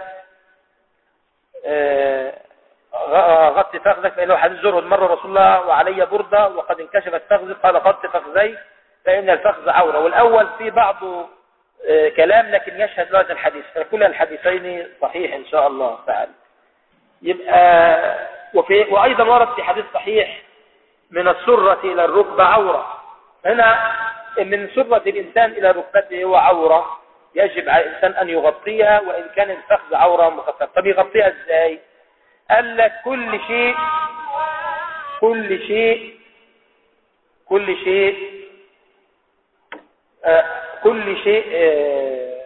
غطي فخذك فإنه حديث زرد مر رسول الله وعلي بردة وقد انكشفت فخذي قال غطي فخذي فإن الفخذ عورة. والأول في بعض كلام لكن يشهد له هذا الحديث، فكل الحديثين صحيح إن شاء الله تعالى. يبقى وفي وأيضا ورد في حديث صحيح من السرة إلى الركبة عورة. هنا من سرة الإنسان إلى ركبته هو عورة، يجب على الإنسان أن يغطيها وإن كان الفخذ عورة مخففة. طب يغطيها إزاي؟ قال لك كل شيء كل شيء كل شيء آه كل شيء آه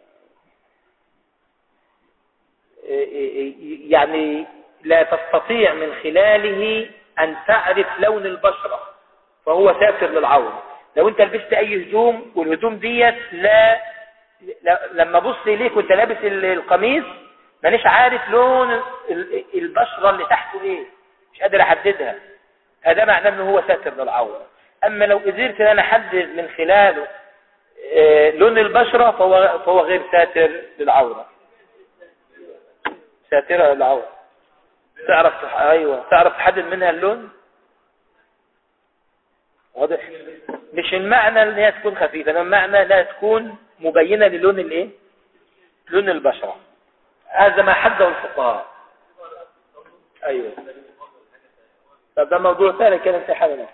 يعني لا تستطيع من خلاله أن تعرف لون البشرة، فهو ساتر للعورة. لو أنت لبست أي هدوم والهدوم ديت لا, لا لما بص إليك وأنت لابس القميص مانيش عارف لون البشرة اللي تحته إيه، مش قادر أحددها، هذا معناه أنه هو ساتر للعورة. أما لو قدرت أن أنا أحدد من خلاله لون البشرة فهو, فهو غير ساتر للعورة، ساترة للعورة. تعرف تح... أيوة تعرف تحدد منها اللون؟ واضح؟ مش المعنى ان هي تكون خفيفة، انما المعنى لا تكون مبينة للون الايه؟ لون البشرة. هذا ما حده الفقهاء. ايوه طب ده موضوع ثاني كده انت حالنا.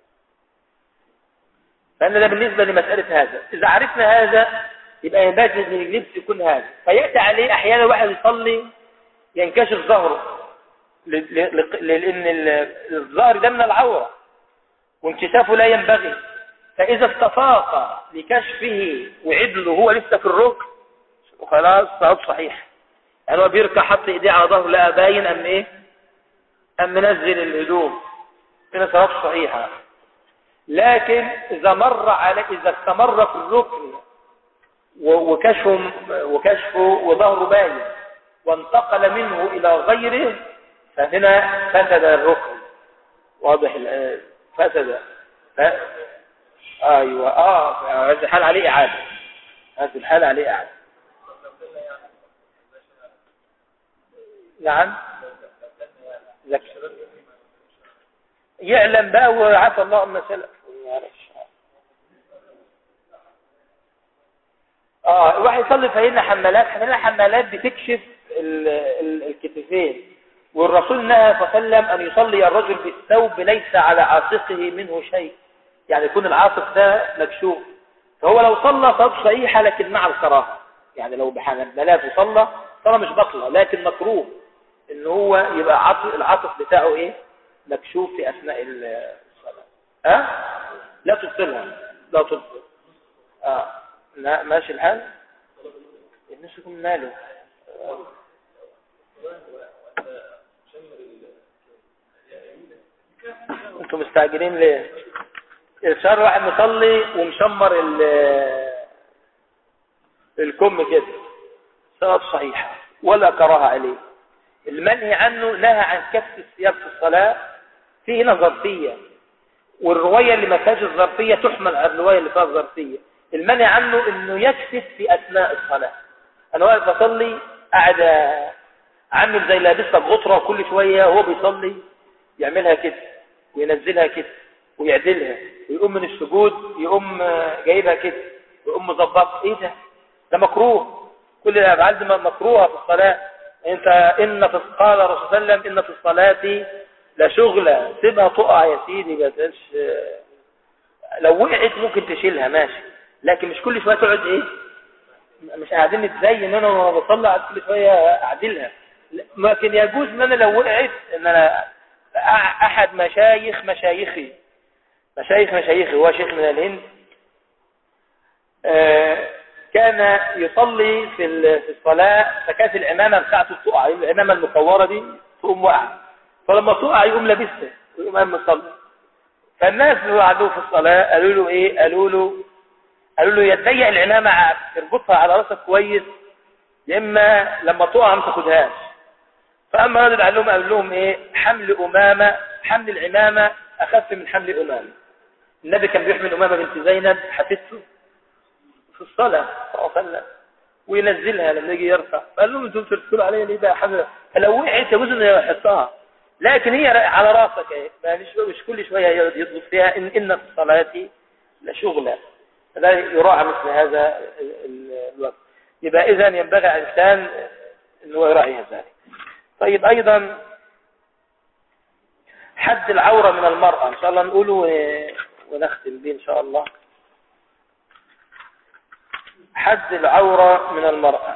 فان ده بالنسبة لمسألة هذا. اذا عرفنا هذا يبقى ينبغي ان اللبس يكون هذا. فيأتي عليه احيانا واحد يصلي ينكشف ظهره لان الظهر ده من العورة وانكشافه لا ينبغي، فإذا استفاق لكشفه وعدله هو لسه في الركن وخلاص صلاته صحيح. يعني هو بيركع حط ايديه على ظهره لا باين ام ايه ام منزل الهدوم، هنا صلاته صحيحه. لكن اذا مر على اذا استمر في الركن وكشفه وكشفه وظهره باين وانتقل منه الى غيره فهنا فسد الركن. واضح الآن فسد ف... ايوه اه هذا الحال عليه اعاده، هذا الحال عليه اعاده. نعم ذكر يعلم بقى وعفى الله عما سلف. اه الواحد يصلي فهنا حمالات حمالات حمالات بتكشف ال... ال... الكتفين، والرسول نهى صلى الله عليه وسلم أن يصلي الرجل بالثوب ليس على عاتقه منه شيء، يعني يكون العاتق ده مكشوف. فهو لو صلى صلاة صحيحة لكن مع الكراهة، يعني لو بحملات وصلى صلاة مش بطلة لكن مكروه ان هو يبقى عاتق العاتق بتاعه ايه مكشوف في اثناء الصلاة. ها أه؟ لا تبطلها لا تبطل. اه لا ماشي الحال. الناس يكون ماله آه. انتوا مستعجلين ليه؟ الشهر واحد مصلي ومشمر الكم كده صلاة صحيحة ولا كراهة عليه. المنهي عنه نهى عن كف الثياب في الصلاة، فيه هنا ظرفية، والرواية اللي ما فيهاش الظرفية تحمل على الرواية اللي فيها الظرفية. المنهي عنه انه يكشف في اثناء الصلاة. انا واقف اصلي قاعد عامل زي لابسها بغطرة وكل شوية وهو بيصلي يعملها كده وينزلها كده ويعدلها ويقوم من السجود يقوم جايبها كده ويقوم مظبط. ايه ده؟ ده مكروه. كل الافعال دي مكروهه في الصلاه. انت ان في قال الرسول صلى الله عليه وسلم ان في الصلاه لشغله، سيبها تقع يا سيدي ما تقولش. لو وقعت ممكن تشيلها ماشي، لكن مش كل شويه تقعد ايه مش قاعدين نتزين انا وانا بصلي قاعد كل شويه اعدلها. لكن يجوز ان انا لو وقعت ان انا احد مشايخ مشايخي مشايخ مشايخي هو شيخ من الهند آه كان يصلي في في الصلاه فكانت الامامه بتاعته تقع، الامامه المكوره دي تقوم واقعه، فلما تقع يقوم لابسها ويقوم قام مصلي. فالناس اللي قعدوا في الصلاه قالوا له ايه قالوا له قالوا له يتضيق العمامه تربطها على راسك كويس يا اما لما تقع ما تاخدهاش. فاما رد قال لهم قال لهم ايه حمل امامه حمل العمامه اخف من حمل امامه. النبي كان بيحمل امامه بنت زينب حفيدته في الصلاه صلى الله عليه وسلم وينزلها لما يجي يرفع، فقال لهم انتوا بترسلوا عليا ليه بقى حاجه؟ فلو وقعت يجوز انه يحطها، لكن هي على راسك ايه مش مش كل شويه يضرب فيها. ان ان في الصلاه لشغله. لا يراعى مثل هذا الوقت. يبقى إذا ينبغي على الإنسان أن هو يراعي ذلك. طيب أيضا حد العورة من المرأة إن شاء الله نقوله ونختم به إن شاء الله. حد العورة من المرأة.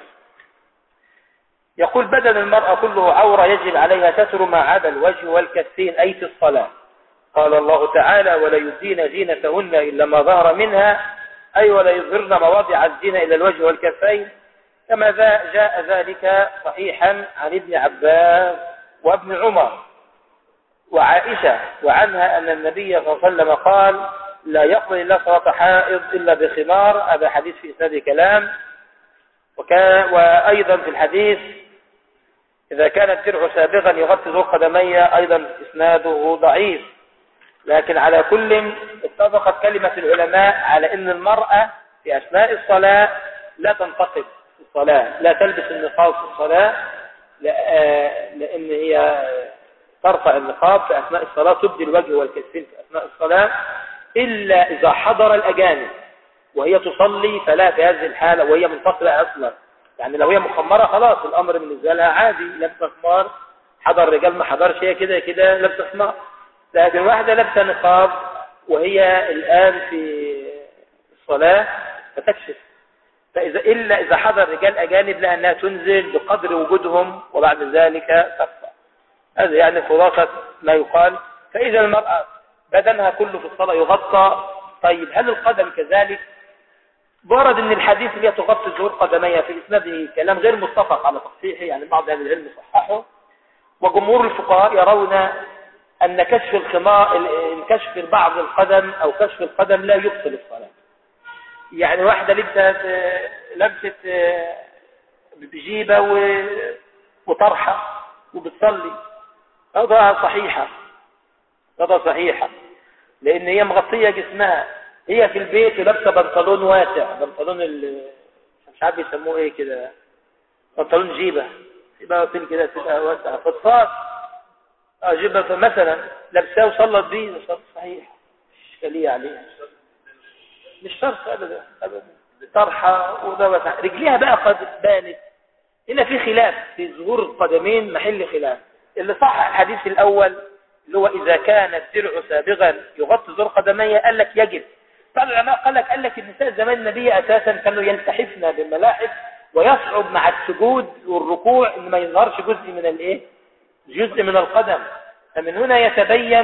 يقول بدن المرأة كله عورة يجب عليها ستر ما عدا الوجه والكفين أي في الصلاة. قال الله تعالى ولا يبدين زينتهن إلا ما ظهر منها أي ولا يظهرن مواضع الزينة إلى الوجه والكفين كما جاء ذلك صحيحا عن ابن عباس وابن عمر وعائشة وعنها أن النبي صلى الله عليه وسلم قال لا يقبل الله صلاة حائض إلا بخمار. هذا حديث في إسناده كلام. وأيضا في الحديث إذا كان الدرع سابغا يغطي ذو قدمي أيضا إسناده ضعيف. لكن على كل اتفقت كلمة العلماء على أن المرأة في أثناء الصلاة لا تنتقد في الصلاة، لا تلبس النقاب في الصلاة، لأن هي ترفع النقاب في أثناء الصلاة، تبدي الوجه والكتفين في أثناء الصلاة إلا إذا حضر الأجانب وهي تصلي فلا في هذه الحالة وهي منفصلة أصلا. يعني لو هي مخمرة خلاص الأمر بالنسبة لها عادي، لابسة خمار، حضر رجال ما حضرش هي كده كده لابسة خمار. لكن واحدة لابسة نقاب وهي الآن في الصلاة فتكشف، فإذا إلا إذا حضر رجال أجانب لأنها تنزل بقدر وجودهم وبعد ذلك ترفع. هذا يعني خلاصة ما يقال. فإذا المرأة بدنها كله في الصلاة يغطى. طيب هل القدم كذلك؟ ورد ان الحديث اللي تغطي ظهور قدميها في اسناده كلام غير متفق على تصحيحه، يعني بعض اهل العلم صححه. وجمهور الفقهاء يرون ان كشف الخمار كشف بعض القدم او كشف القدم لا يبطل الصلاه. يعني واحده لبست لبست بجيبه وطرحه وبتصلي، هذا صحيحه، هذا صحيحه لان هي مغطيه جسمها. هي في البيت ولابسه بنطلون واسع، بنطلون مش عارف يسموه ايه كده، بنطلون جيبه يبقى فين كده تبقى واسعه فضفاض، اه جيبه مثلا لابساه وصلت بيه وصلت صحيح، مش اشكاليه عليها، مش شرط ابدا ابدا طرحه وده واسع. رجليها بقى قد بانت. هنا في خلاف في ظهور القدمين، محل خلاف. اللي صح الحديث الاول اللي هو اذا كان الدرع سابغا يغطي ظهور قدميه قال لك يجب. بعض العلماء قال لك قال لك النساء زمان النبي اساسا كانوا يلتحفن بالملاحف ويصعب مع السجود والركوع ان ما يظهرش جزء من الايه؟ جزء من القدم. فمن هنا يتبين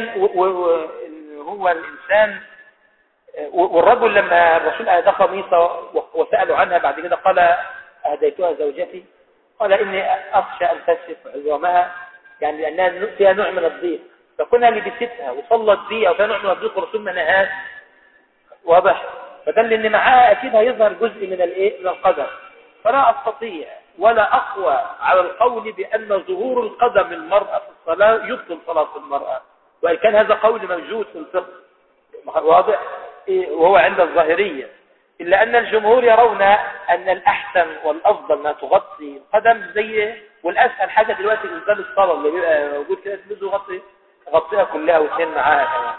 ان هو الانسان. والرجل لما الرسول اهدى قميصه وسالوا عنها بعد كده قال اهديتها زوجتي، قال اني اخشى ان تكشف عظامها، يعني لانها فيها نوع من الضيق، فكنا لبستها وصلت بيها وفيها نوع من الضيق والرسول ما نهاش. واضح؟ فدل ان معاها اكيد هيظهر جزء من الايه؟ من القدم. فلا استطيع ولا اقوى على القول بان ظهور القدم المرأة في الصلاة يبطل صلاة المرأة، وان كان هذا قول موجود في الفقه واضح وهو عند الظاهرية، الا ان الجمهور يرون ان الاحسن والافضل ما تغطي القدم زي، والاسهل حاجه دلوقتي انزال الصلاه اللي بيبقى موجود كده تلبسه يغطي يغطيها كلها واثنين معاها كمان.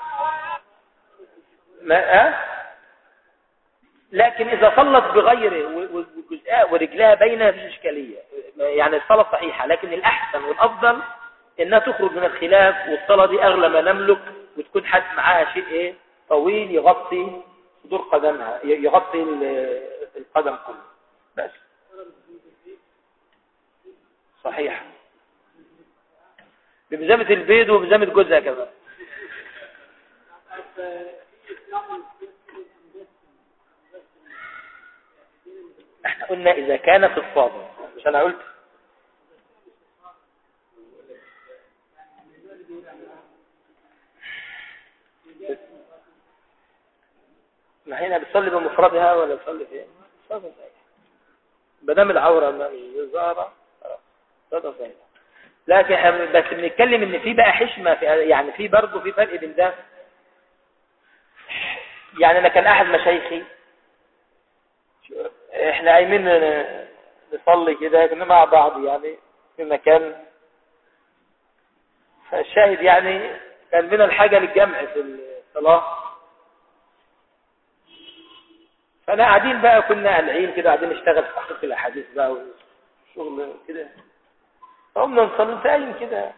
ما أه؟ لكن إذا صلت بغيره ورجلها باينة مفيش إشكالية، يعني الصلاة صحيحة، لكن الأحسن والأفضل إنها تخرج من الخلاف، والصلاة دي أغلى ما نملك، وتكون حد معاها شيء إيه طويل يغطي صدور قدمها، يغطي القدم كله بس. صحيح. بمزامة البيض وبمزامة جوزها كمان. احنا قلنا اذا كانت الصادم، مش انا قلت ما هنا بتصلي بمفردها ولا بتصلي فين؟ صادم صحيح. بدام العوره ما ظاهره صادم صحيح. لكن بس بنتكلم ان في بقى حشمه في، يعني في برضه في فرق بين ده. يعني انا كان احد مشايخي احنا قايمين نصلي كده كنا مع بعض يعني في مكان، فالشاهد يعني كان بنا الحاجة للجمع في الصلاة، فانا قاعدين بقى كنا قالعين كده قاعدين نشتغل في تحقيق الاحاديث بقى وشغل كده، قمنا نصلي قايم كده،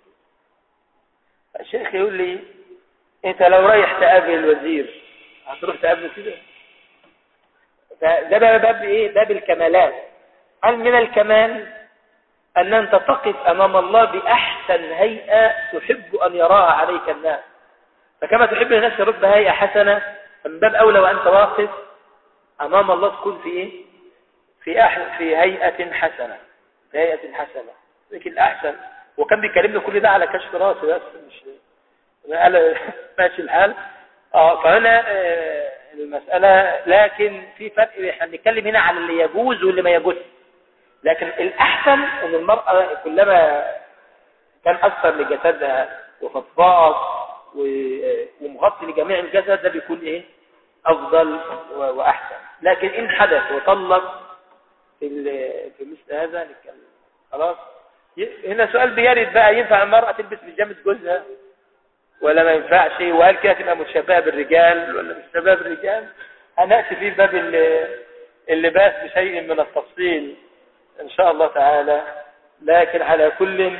الشيخ يقول لي انت لو رايح تقابل الوزير هتروح تقابله كده؟ فده بقى باب ايه؟ باب الكمالات. هل من الكمال ان انت تقف امام الله باحسن هيئه تحب ان يراها عليك الناس، فكما تحب الناس يرد بهيئه حسنه من باب اولى وانت واقف امام الله تكون في ايه؟ في أحسن في هيئه حسنه، في هيئه حسنه لكن الاحسن. وكان بيكلمني كل ده على كشف راسي بس، مش قال ماشي الحال. اه فهنا آه المساله، لكن في فرق، احنا بنتكلم هنا على اللي يجوز واللي ما يجوز. لكن الاحسن ان المراه كلما كان اكثر لجسدها وفضفاض ومغطي لجميع الجسد ده بيكون ايه؟ افضل واحسن. لكن ان حدث وطلق في في مثل هذا نتكلم خلاص. هنا سؤال بيرد بقى، ينفع المرأة تلبس بيجامة جوزها ولا ما ينفعش؟ وهل كده تبقى متشبهة بالرجال ولا مش متشبهة بالرجال؟ هنأتي في باب اللباس بشيء من التفصيل ان شاء الله تعالى. لكن على كل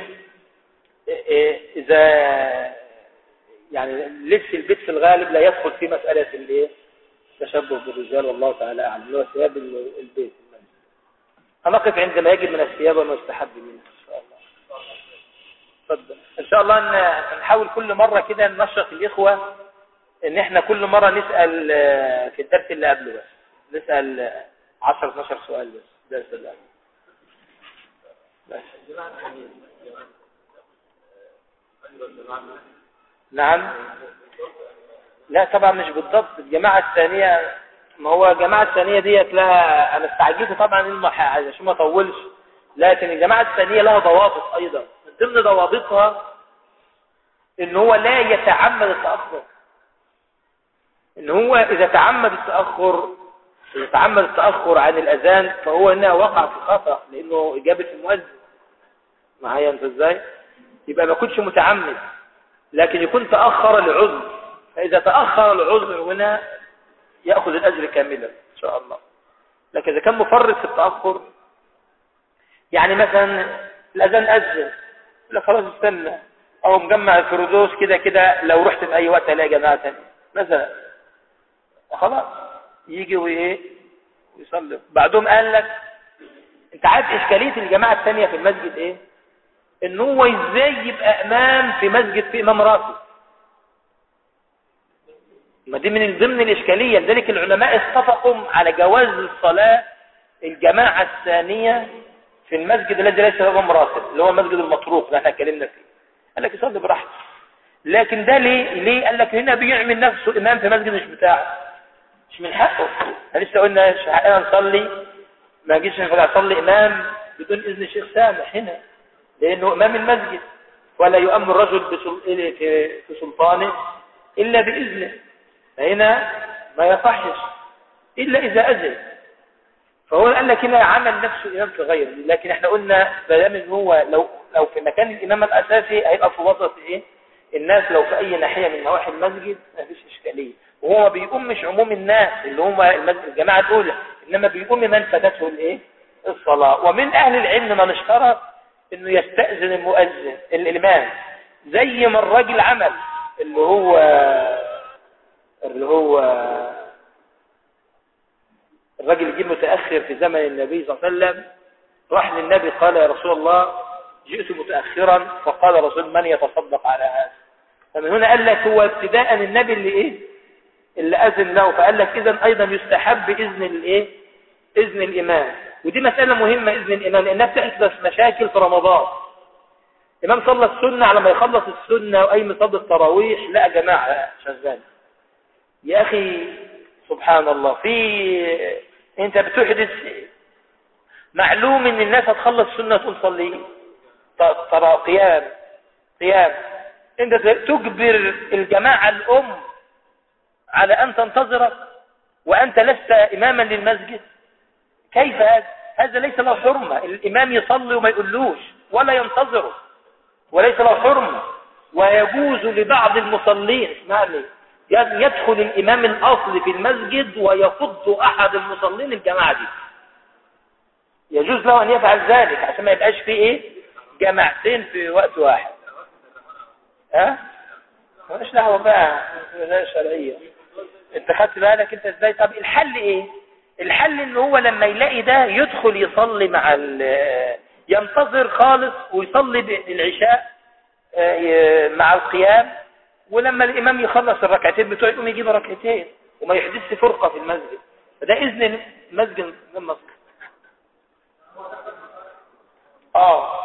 اذا يعني لبس البيت في الغالب لا يدخل في مسألة الايه؟ التشبه بالرجال، والله تعالى اعلم. اللي هو ثياب البيت هنقف عندما يجب من الثياب والمستحب منها ان شاء الله. اتفضل. ان شاء الله ان نحاول كل مرة كده ننشط الاخوة ان احنا كل مرة نسأل في الدرس اللي قبله بس، نسأل عشرة اثناشر سؤال بس درس اللي قبله بس. نعم. لا طبعا مش بالضبط. الجماعة الثانية، ما هو الجماعة الثانية ديت لها، انا استعجلت طبعا عشان ما اطولش، لكن الجماعة الثانية لها ضوابط ايضا. من ضمن ضوابطها ان هو لا يتعمد التأخر. ان هو اذا تعمد التأخر اذا تعمد التأخر عن الاذان فهو هنا وقع في خطأ، لانه اجابة المؤذن. معايا انت ازاي؟ يبقى ما كنتش متعمد لكن يكون تأخر لعذر، فاذا تأخر العذر هنا يأخذ الاجر كاملا ان شاء الله. لكن اذا كان مفرط في التأخر، يعني مثلا الاذان اذن لا خلاص استنى، او مجمع الفردوس كده كده لو رحت في اي وقت الاقي جماعه ثانيه مثلا، خلاص يجي وايه ويصلي بعدهم. قال لك انت عارف اشكاليه الجماعه الثانيه في المسجد ايه؟ ان هو ازاي يبقى امام في مسجد في امام راتب. ما دي من ضمن الاشكاليه. لذلك العلماء اتفقوا على جواز الصلاه الجماعه الثانيه في المسجد الذي ليس له امام راتب، اللي هو مسجد المطروق اللي احنا اتكلمنا فيه. قال لك يصلي براحته. لكن ده ليه؟ ليه؟ قال لك هنا بيعمل نفسه امام في مسجد مش بتاعه، مش من حقه. احنا لسه قلنا مش حقنا نصلي، ما جيش نصلي امام بدون اذن الشيخ سامح هنا، لانه امام المسجد، ولا يؤم الرجل في سلطانه الا باذنه. فهنا ما يصحش الا اذا اذن. فهو قال لك هنا عمل نفسه امام في غيره. لكن احنا قلنا فدام ان هو لو لو في مكان الامام الاساسي هيبقى في وسط ايه الناس، لو في اي ناحيه من نواحي المسجد ما فيش اشكاليه. وهو ما بيقومش عموم الناس اللي هم الجماعه الاولى، انما بيقوم من فاتته الايه الصلاه. ومن اهل العلم من اشترط انه يستاذن المؤذن الامام، زي ما الراجل عمل اللي هو اللي هو الراجل يجي متاخر في زمن النبي صلى الله عليه وسلم، راح للنبي قال يا رسول الله جئت متاخرا، فقال الرسول من يتصدق على هذا؟ فمن هنا قال لك هو ابتداء النبي اللي ايه اللي اذن له، فقال لك اذا ايضا يستحب اذن الايه اذن الامام. ودي مساله مهمه اذن الامام، لانها بتحدث مشاكل في رمضان. الامام صلى السنه، على ما يخلص السنه واي مصلي التراويح لقى جماعه شغال. يا اخي سبحان الله، في انت بتحدث معلوم ان الناس هتخلص سنه تقول صلي ترى قيام قيام، انت تجبر الجماعه الام على ان تنتظرك وانت لست اماما للمسجد. كيف هذا؟ هذا ليس له حرمه. الامام يصلي وما يقولوش ولا ينتظره، وليس له حرمه. ويجوز لبعض المصلين، اسمعني، يدخل الإمام الأصل في المسجد ويفض أحد المصلين الجماعة دي، يجوز له أن يفعل ذلك عشان ما يبقاش فيه إيه جماعتين في وقت واحد. ها مش دعوة بقى لا شرعية. انت خدت بالك انت ازاي؟ طب الحل ايه؟ الحل ان هو لما يلاقي ده يدخل يصلي مع ينتظر خالص ويصلي العشاء مع القيام، ولما الامام يخلص الركعتين بتوعه يقوم يجيب ركعتين وما يحدثش فرقة في المسجد. ده اذن مسجد من مصر. اه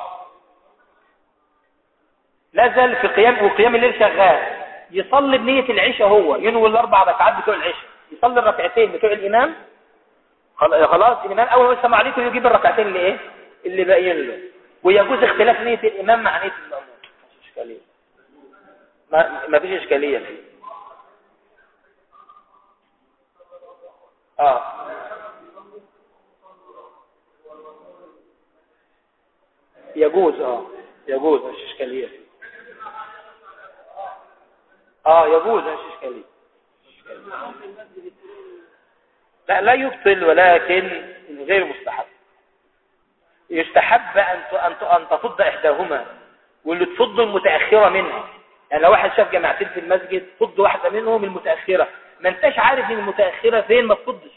نزل في قيام وقيام الليل شغال، يصلي بنية العشاء، هو ينوي الاربع ركعات بتوع العشاء، يصلي الركعتين بتوع الامام، خلاص الامام اول ما يسمع عليكم يجيب الركعتين اللي ايه اللي باقيين له. ويجوز اختلاف نية الامام مع نية المأموم، مفيش اشكالية، ما فيش اشكالية فيه. اه يجوز اه يجوز مفيش اشكالية فيه. اه يجوز مفيش اشكالية. لا لا يبطل، ولكن غير مستحب. يستحب ان ان ان تفض احداهما، واللي تفض المتاخره منها. يعني لو واحد شاف جماعتين في المسجد فض واحده منهم المتاخره، ما انتش عارف ان المتاخره فين ما تفضش.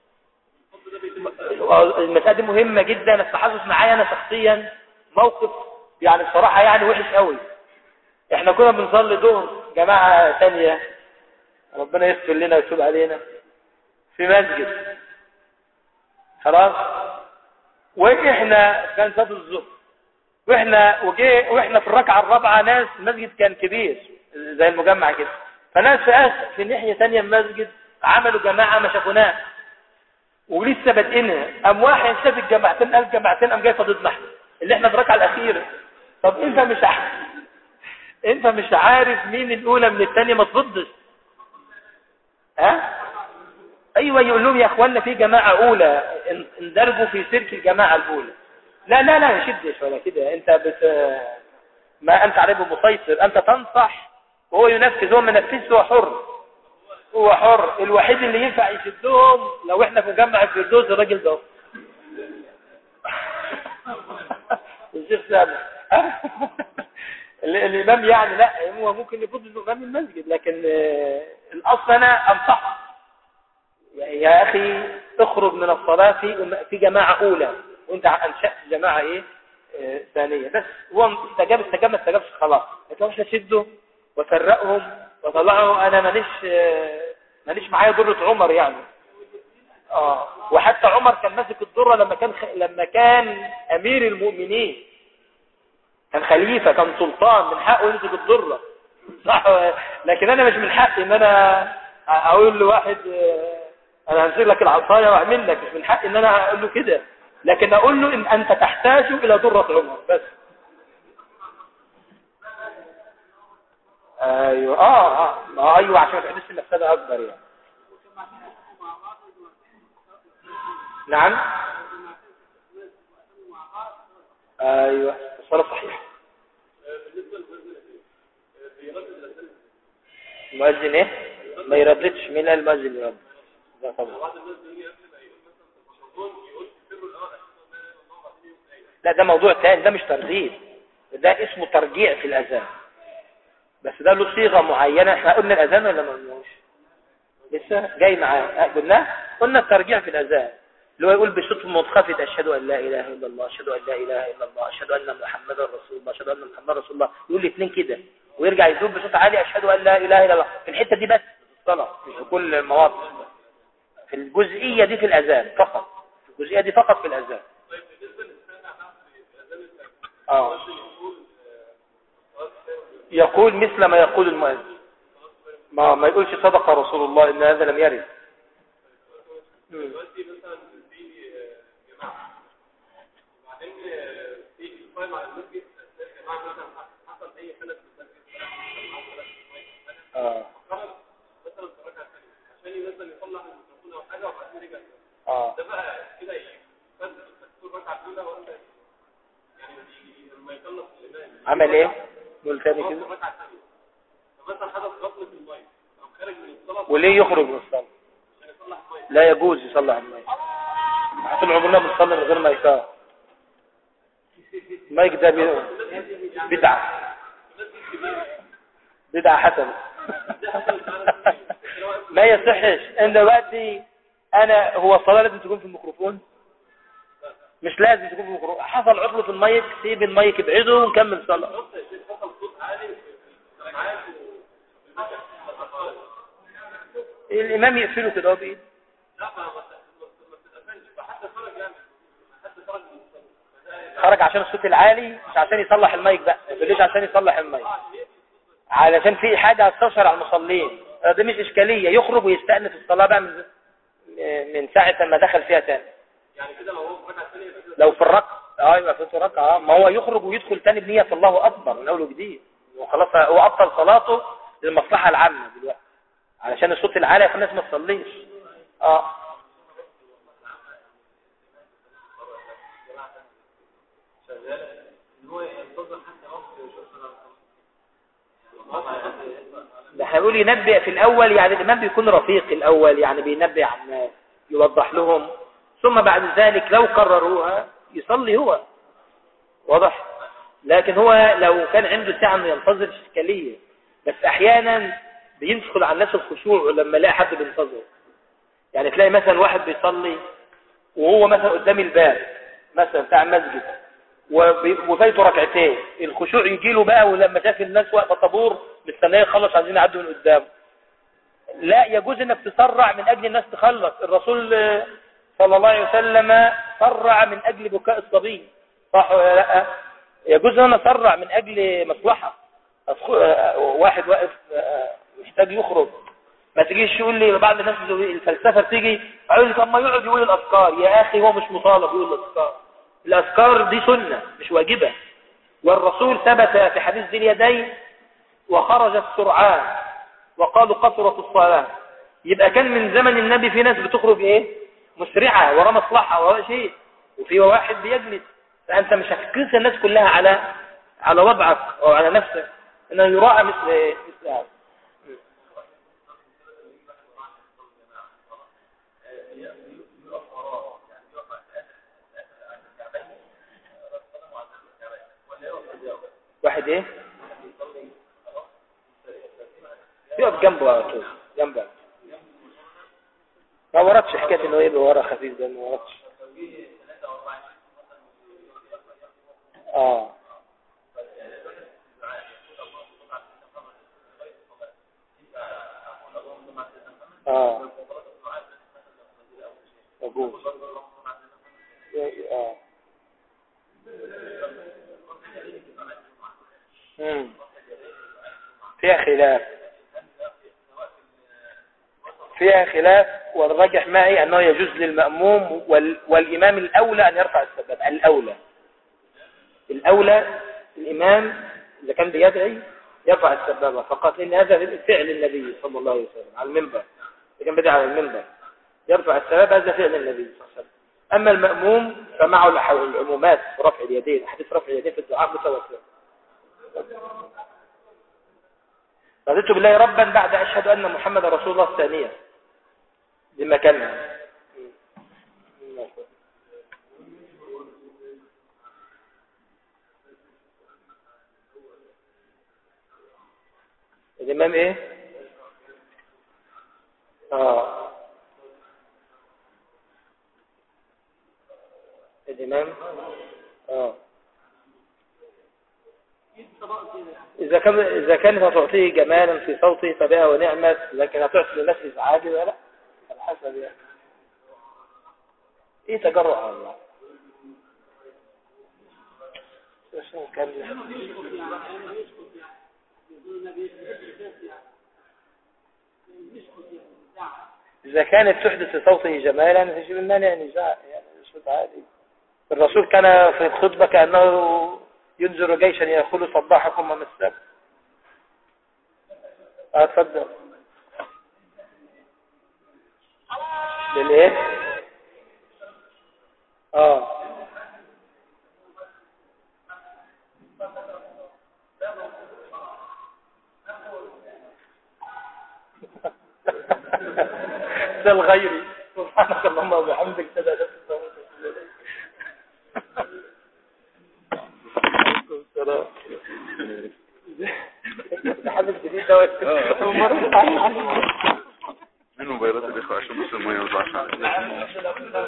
المساله دي مهمه جدا. استحضرت معايا انا شخصيا موقف يعني بصراحه يعني وحش قوي. احنا كنا بنصلي ظهر جماعه ثانيه، ربنا يغفر لنا ويتوب علينا، في مسجد خلاص، واحنا كان صلاه الظهر، واحنا وجي واحنا في الركعه الرابعه ناس، المسجد كان كبير زي المجمع كده، فناس في في ناحيه ثانيه من المسجد عملوا جماعه ما شافوناش ولسه بادئينها، قام واحد شاف الجماعتين قال جماعتين قام جاي فاضل احنا اللي احنا في الركعه الاخيره. طب انت مش عارف انت مش عارف مين الاولى من الثانيه، ما تفضش. ها ايوه يقول لهم يا اخوانا في جماعه اولى اندرجوا في سلك الجماعه الاولى. لا لا لا ما شدش ولا كده، انت بت ما انت عليه مسيطر، انت تنصح وهو ينفذ، هو ما نفذش هو حر، هو حر. الوحيد اللي ينفع يشدهم لو احنا في مجمع الفردوس الراجل ده الشيخ سامح الامام يعني. لا هو ممكن يفضل الامام المسجد، لكن الاصل انا انصحه يا اخي اخرج من الصلاه في في جماعه اولى وانت انشات جماعه ايه اه ثانيه. بس هو استجاب استجاب ما استجابش خلاص، لكن مش هشده وفرقهم وطلعوا. انا ماليش اه ماليش معايا ضره عمر يعني. اه وحتى عمر كان ماسك الضره لما كان خ... لما كان امير المؤمنين، كان خليفه، كان سلطان، من حقه يمسك الضره صح. لكن انا مش من حقي ان انا اقول لواحد اه انا هنزل لك العصايه واعمل لك، مش من حقي ان انا اقول له كده، لكن اقول له ان انت تحتاج الى ضره عمر بس. ايوه اه اه ما ايوه عشان ما تحدثش المفسده اكبر يعني. نعم ايوه الصلاه صحيحه. المؤذن ايه ما يرددش؟ مين قال المؤذن يردد؟ ده طبعا لا ده موضوع ثاني، ده مش ترديد، ده اسمه ترجيع في الاذان، بس ده له صيغه معينه. احنا قلنا الاذان ولا ما قلناش؟ لسه جاي معاه قلنا قلنا الترجيع في الاذان اللي هو يقول بصوت منخفض اشهد ان لا اله الا الله، اشهد ان لا اله الا الله، اشهد ان محمدا رسول الله، اشهد ان محمدا رسول الله، يقول الاثنين كده ويرجع يقول بصوت عالي اشهد ان لا اله الا الله في الحته دي بس في الصلاه، مش في كل المواطن، في الجزئيه دي في الاذان فقط، في الجزئيه دي فقط في الاذان. اه يقول مثل ما يقول المؤذن، ما ما يقولش صدق رسول الله ان هذا لم يرد. دلوقتي مثلا في جماعه وبعدين في قائمه على المسجد جماعه مثلا حصل اي خلل في المسجد اه مثلا تركها ثانيه عشان مثلا يطلع الميكروفون او حاجه وبعدين رجع اه ده بقى كده يفسد الدكتور ركعه الاولى ولا يعني لما يخلص الامام عمل ايه؟ قول ثاني كده. فمثلا حدث غفله في المايك او خارج من وليه يخرج من الصلاة؟ لا يجوز يصلح المايك. طول عمرنا بنصلي من غير مايكات. المايك ده بدعة بدعة حسنة. ما يصحش ان دلوقتي انا هو الصلاة لازم تكون في الميكروفون؟ مش لازم تكون في الميكروفون. حصل عطل في المايك، سيب المايك ابعده ونكمل صلاة. الامام يقفله كده بايده. خرج عشان الصوت العالي مش عشان يصلح المايك بقى. ليش عشان يصلح المايك؟ علشان في حاجة هتستشعر على المصلين. دي مش اشكالية. يخرج ويستأنف الصلاة بقى من من ساعة ما دخل فيها تاني. يعني كده لو هو في الركعة الثانية لو في الركعة اه يبقى في الركعة. ما هو يخرج ويدخل تاني بنية الله اكبر من اول وجديد. وخلاص هو ابطل صلاته للمصلحة العامة دلوقتي علشان الصوت العالي الناس ما تصليش. اه ده هيقول ينبئ في الاول. يعني الامام بيكون رفيق الاول، يعني بينبئ عن الناس يوضح لهم، ثم بعد ذلك لو قرروها يصلي هو. واضح؟ لكن هو لو كان عنده ساعة انه ينتظر اشكالية. بس احيانا بيدخل على الناس الخشوع لما يلاقي حد بينتظر. يعني تلاقي مثلا واحد بيصلي وهو مثلا قدام الباب مثلا بتاع المسجد وفايته ركعتين، الخشوع يجي له بقى، ولما شاف الناس واقفه طابور مستنيه يخلص عايزين يعدوا من قدامه. لا يجوز انك تسرع من اجل الناس تخلص. الرسول صلى الله عليه وسلم سرع من اجل بكاء الصبي، صح ولا لا؟ يجوز ان اسرع من اجل مصلحه. واحد واقف محتاج يخرج، ما تجيش يقول لي بعض الناس الفلسفه تيجي يقول لي طب ما يقعد يقول الاذكار. يا اخي هو مش مطالب يقول الاذكار. الاذكار دي سنه مش واجبه. والرسول ثبت في حديث ذي اليدين وخرج السرعان وقالوا قصرت الصلاه. يبقى كان من زمن النبي في ناس بتخرج ايه مسرعه ورا مصلحه ورا شيء، وفي واحد بيجلس. فانت مش هتقيس الناس كلها على على وضعك او على نفسك، انه يراعى مثل مثل هذا. واحد ايه يقف جنبه على طول جنبه. ما وردش حكايه انه يبقى ورا خفيف ده، ما وردش. اه اه يجوز. اه امم فيها خلاف فيها خلاف والراجح معي انه يجوز للمأموم وال... والامام الاولى ان يرفع السباب. الاولى الاولى الامام اذا كان بيدعي يرفع السبابه فقط، لان هذا فعل النبي صلى الله عليه وسلم على المنبر. اذا كان بيدعي على المنبر يرفع السباب، هذا فعل النبي صلى الله عليه وسلم. اما المأموم فمعه العمومات في رفع اليدين. حديث رفع اليدين في الدعاء متواتر. رضيت بالله ربا بعد أشهد أن محمد رسول الله الثانية بمكانها. الإمام إيه؟ آه الإمام آه إذا كان إذا كانت هتعطيه جمالا في صوته فبها ونعمت، لكن هتعطي للناس إزعاج ولا لا؟ على حسب يعني. إيه تجرؤ على الله؟ إذا كانت تحدث في صوته جمالا فيش بالمانع نزاع يعني مش عادي. الرسول كان في الخطبة كأنه ينذر جيشا يأخذ صباحكم ومساكم. اتفضل. للايه؟ اه بدل غيري. سبحانك اللهم وبحمدك اشهد ان لا اله الا انت. حدث جديد دوت من موبايلات الاخوه عشان بس ما يوزعش عليهم.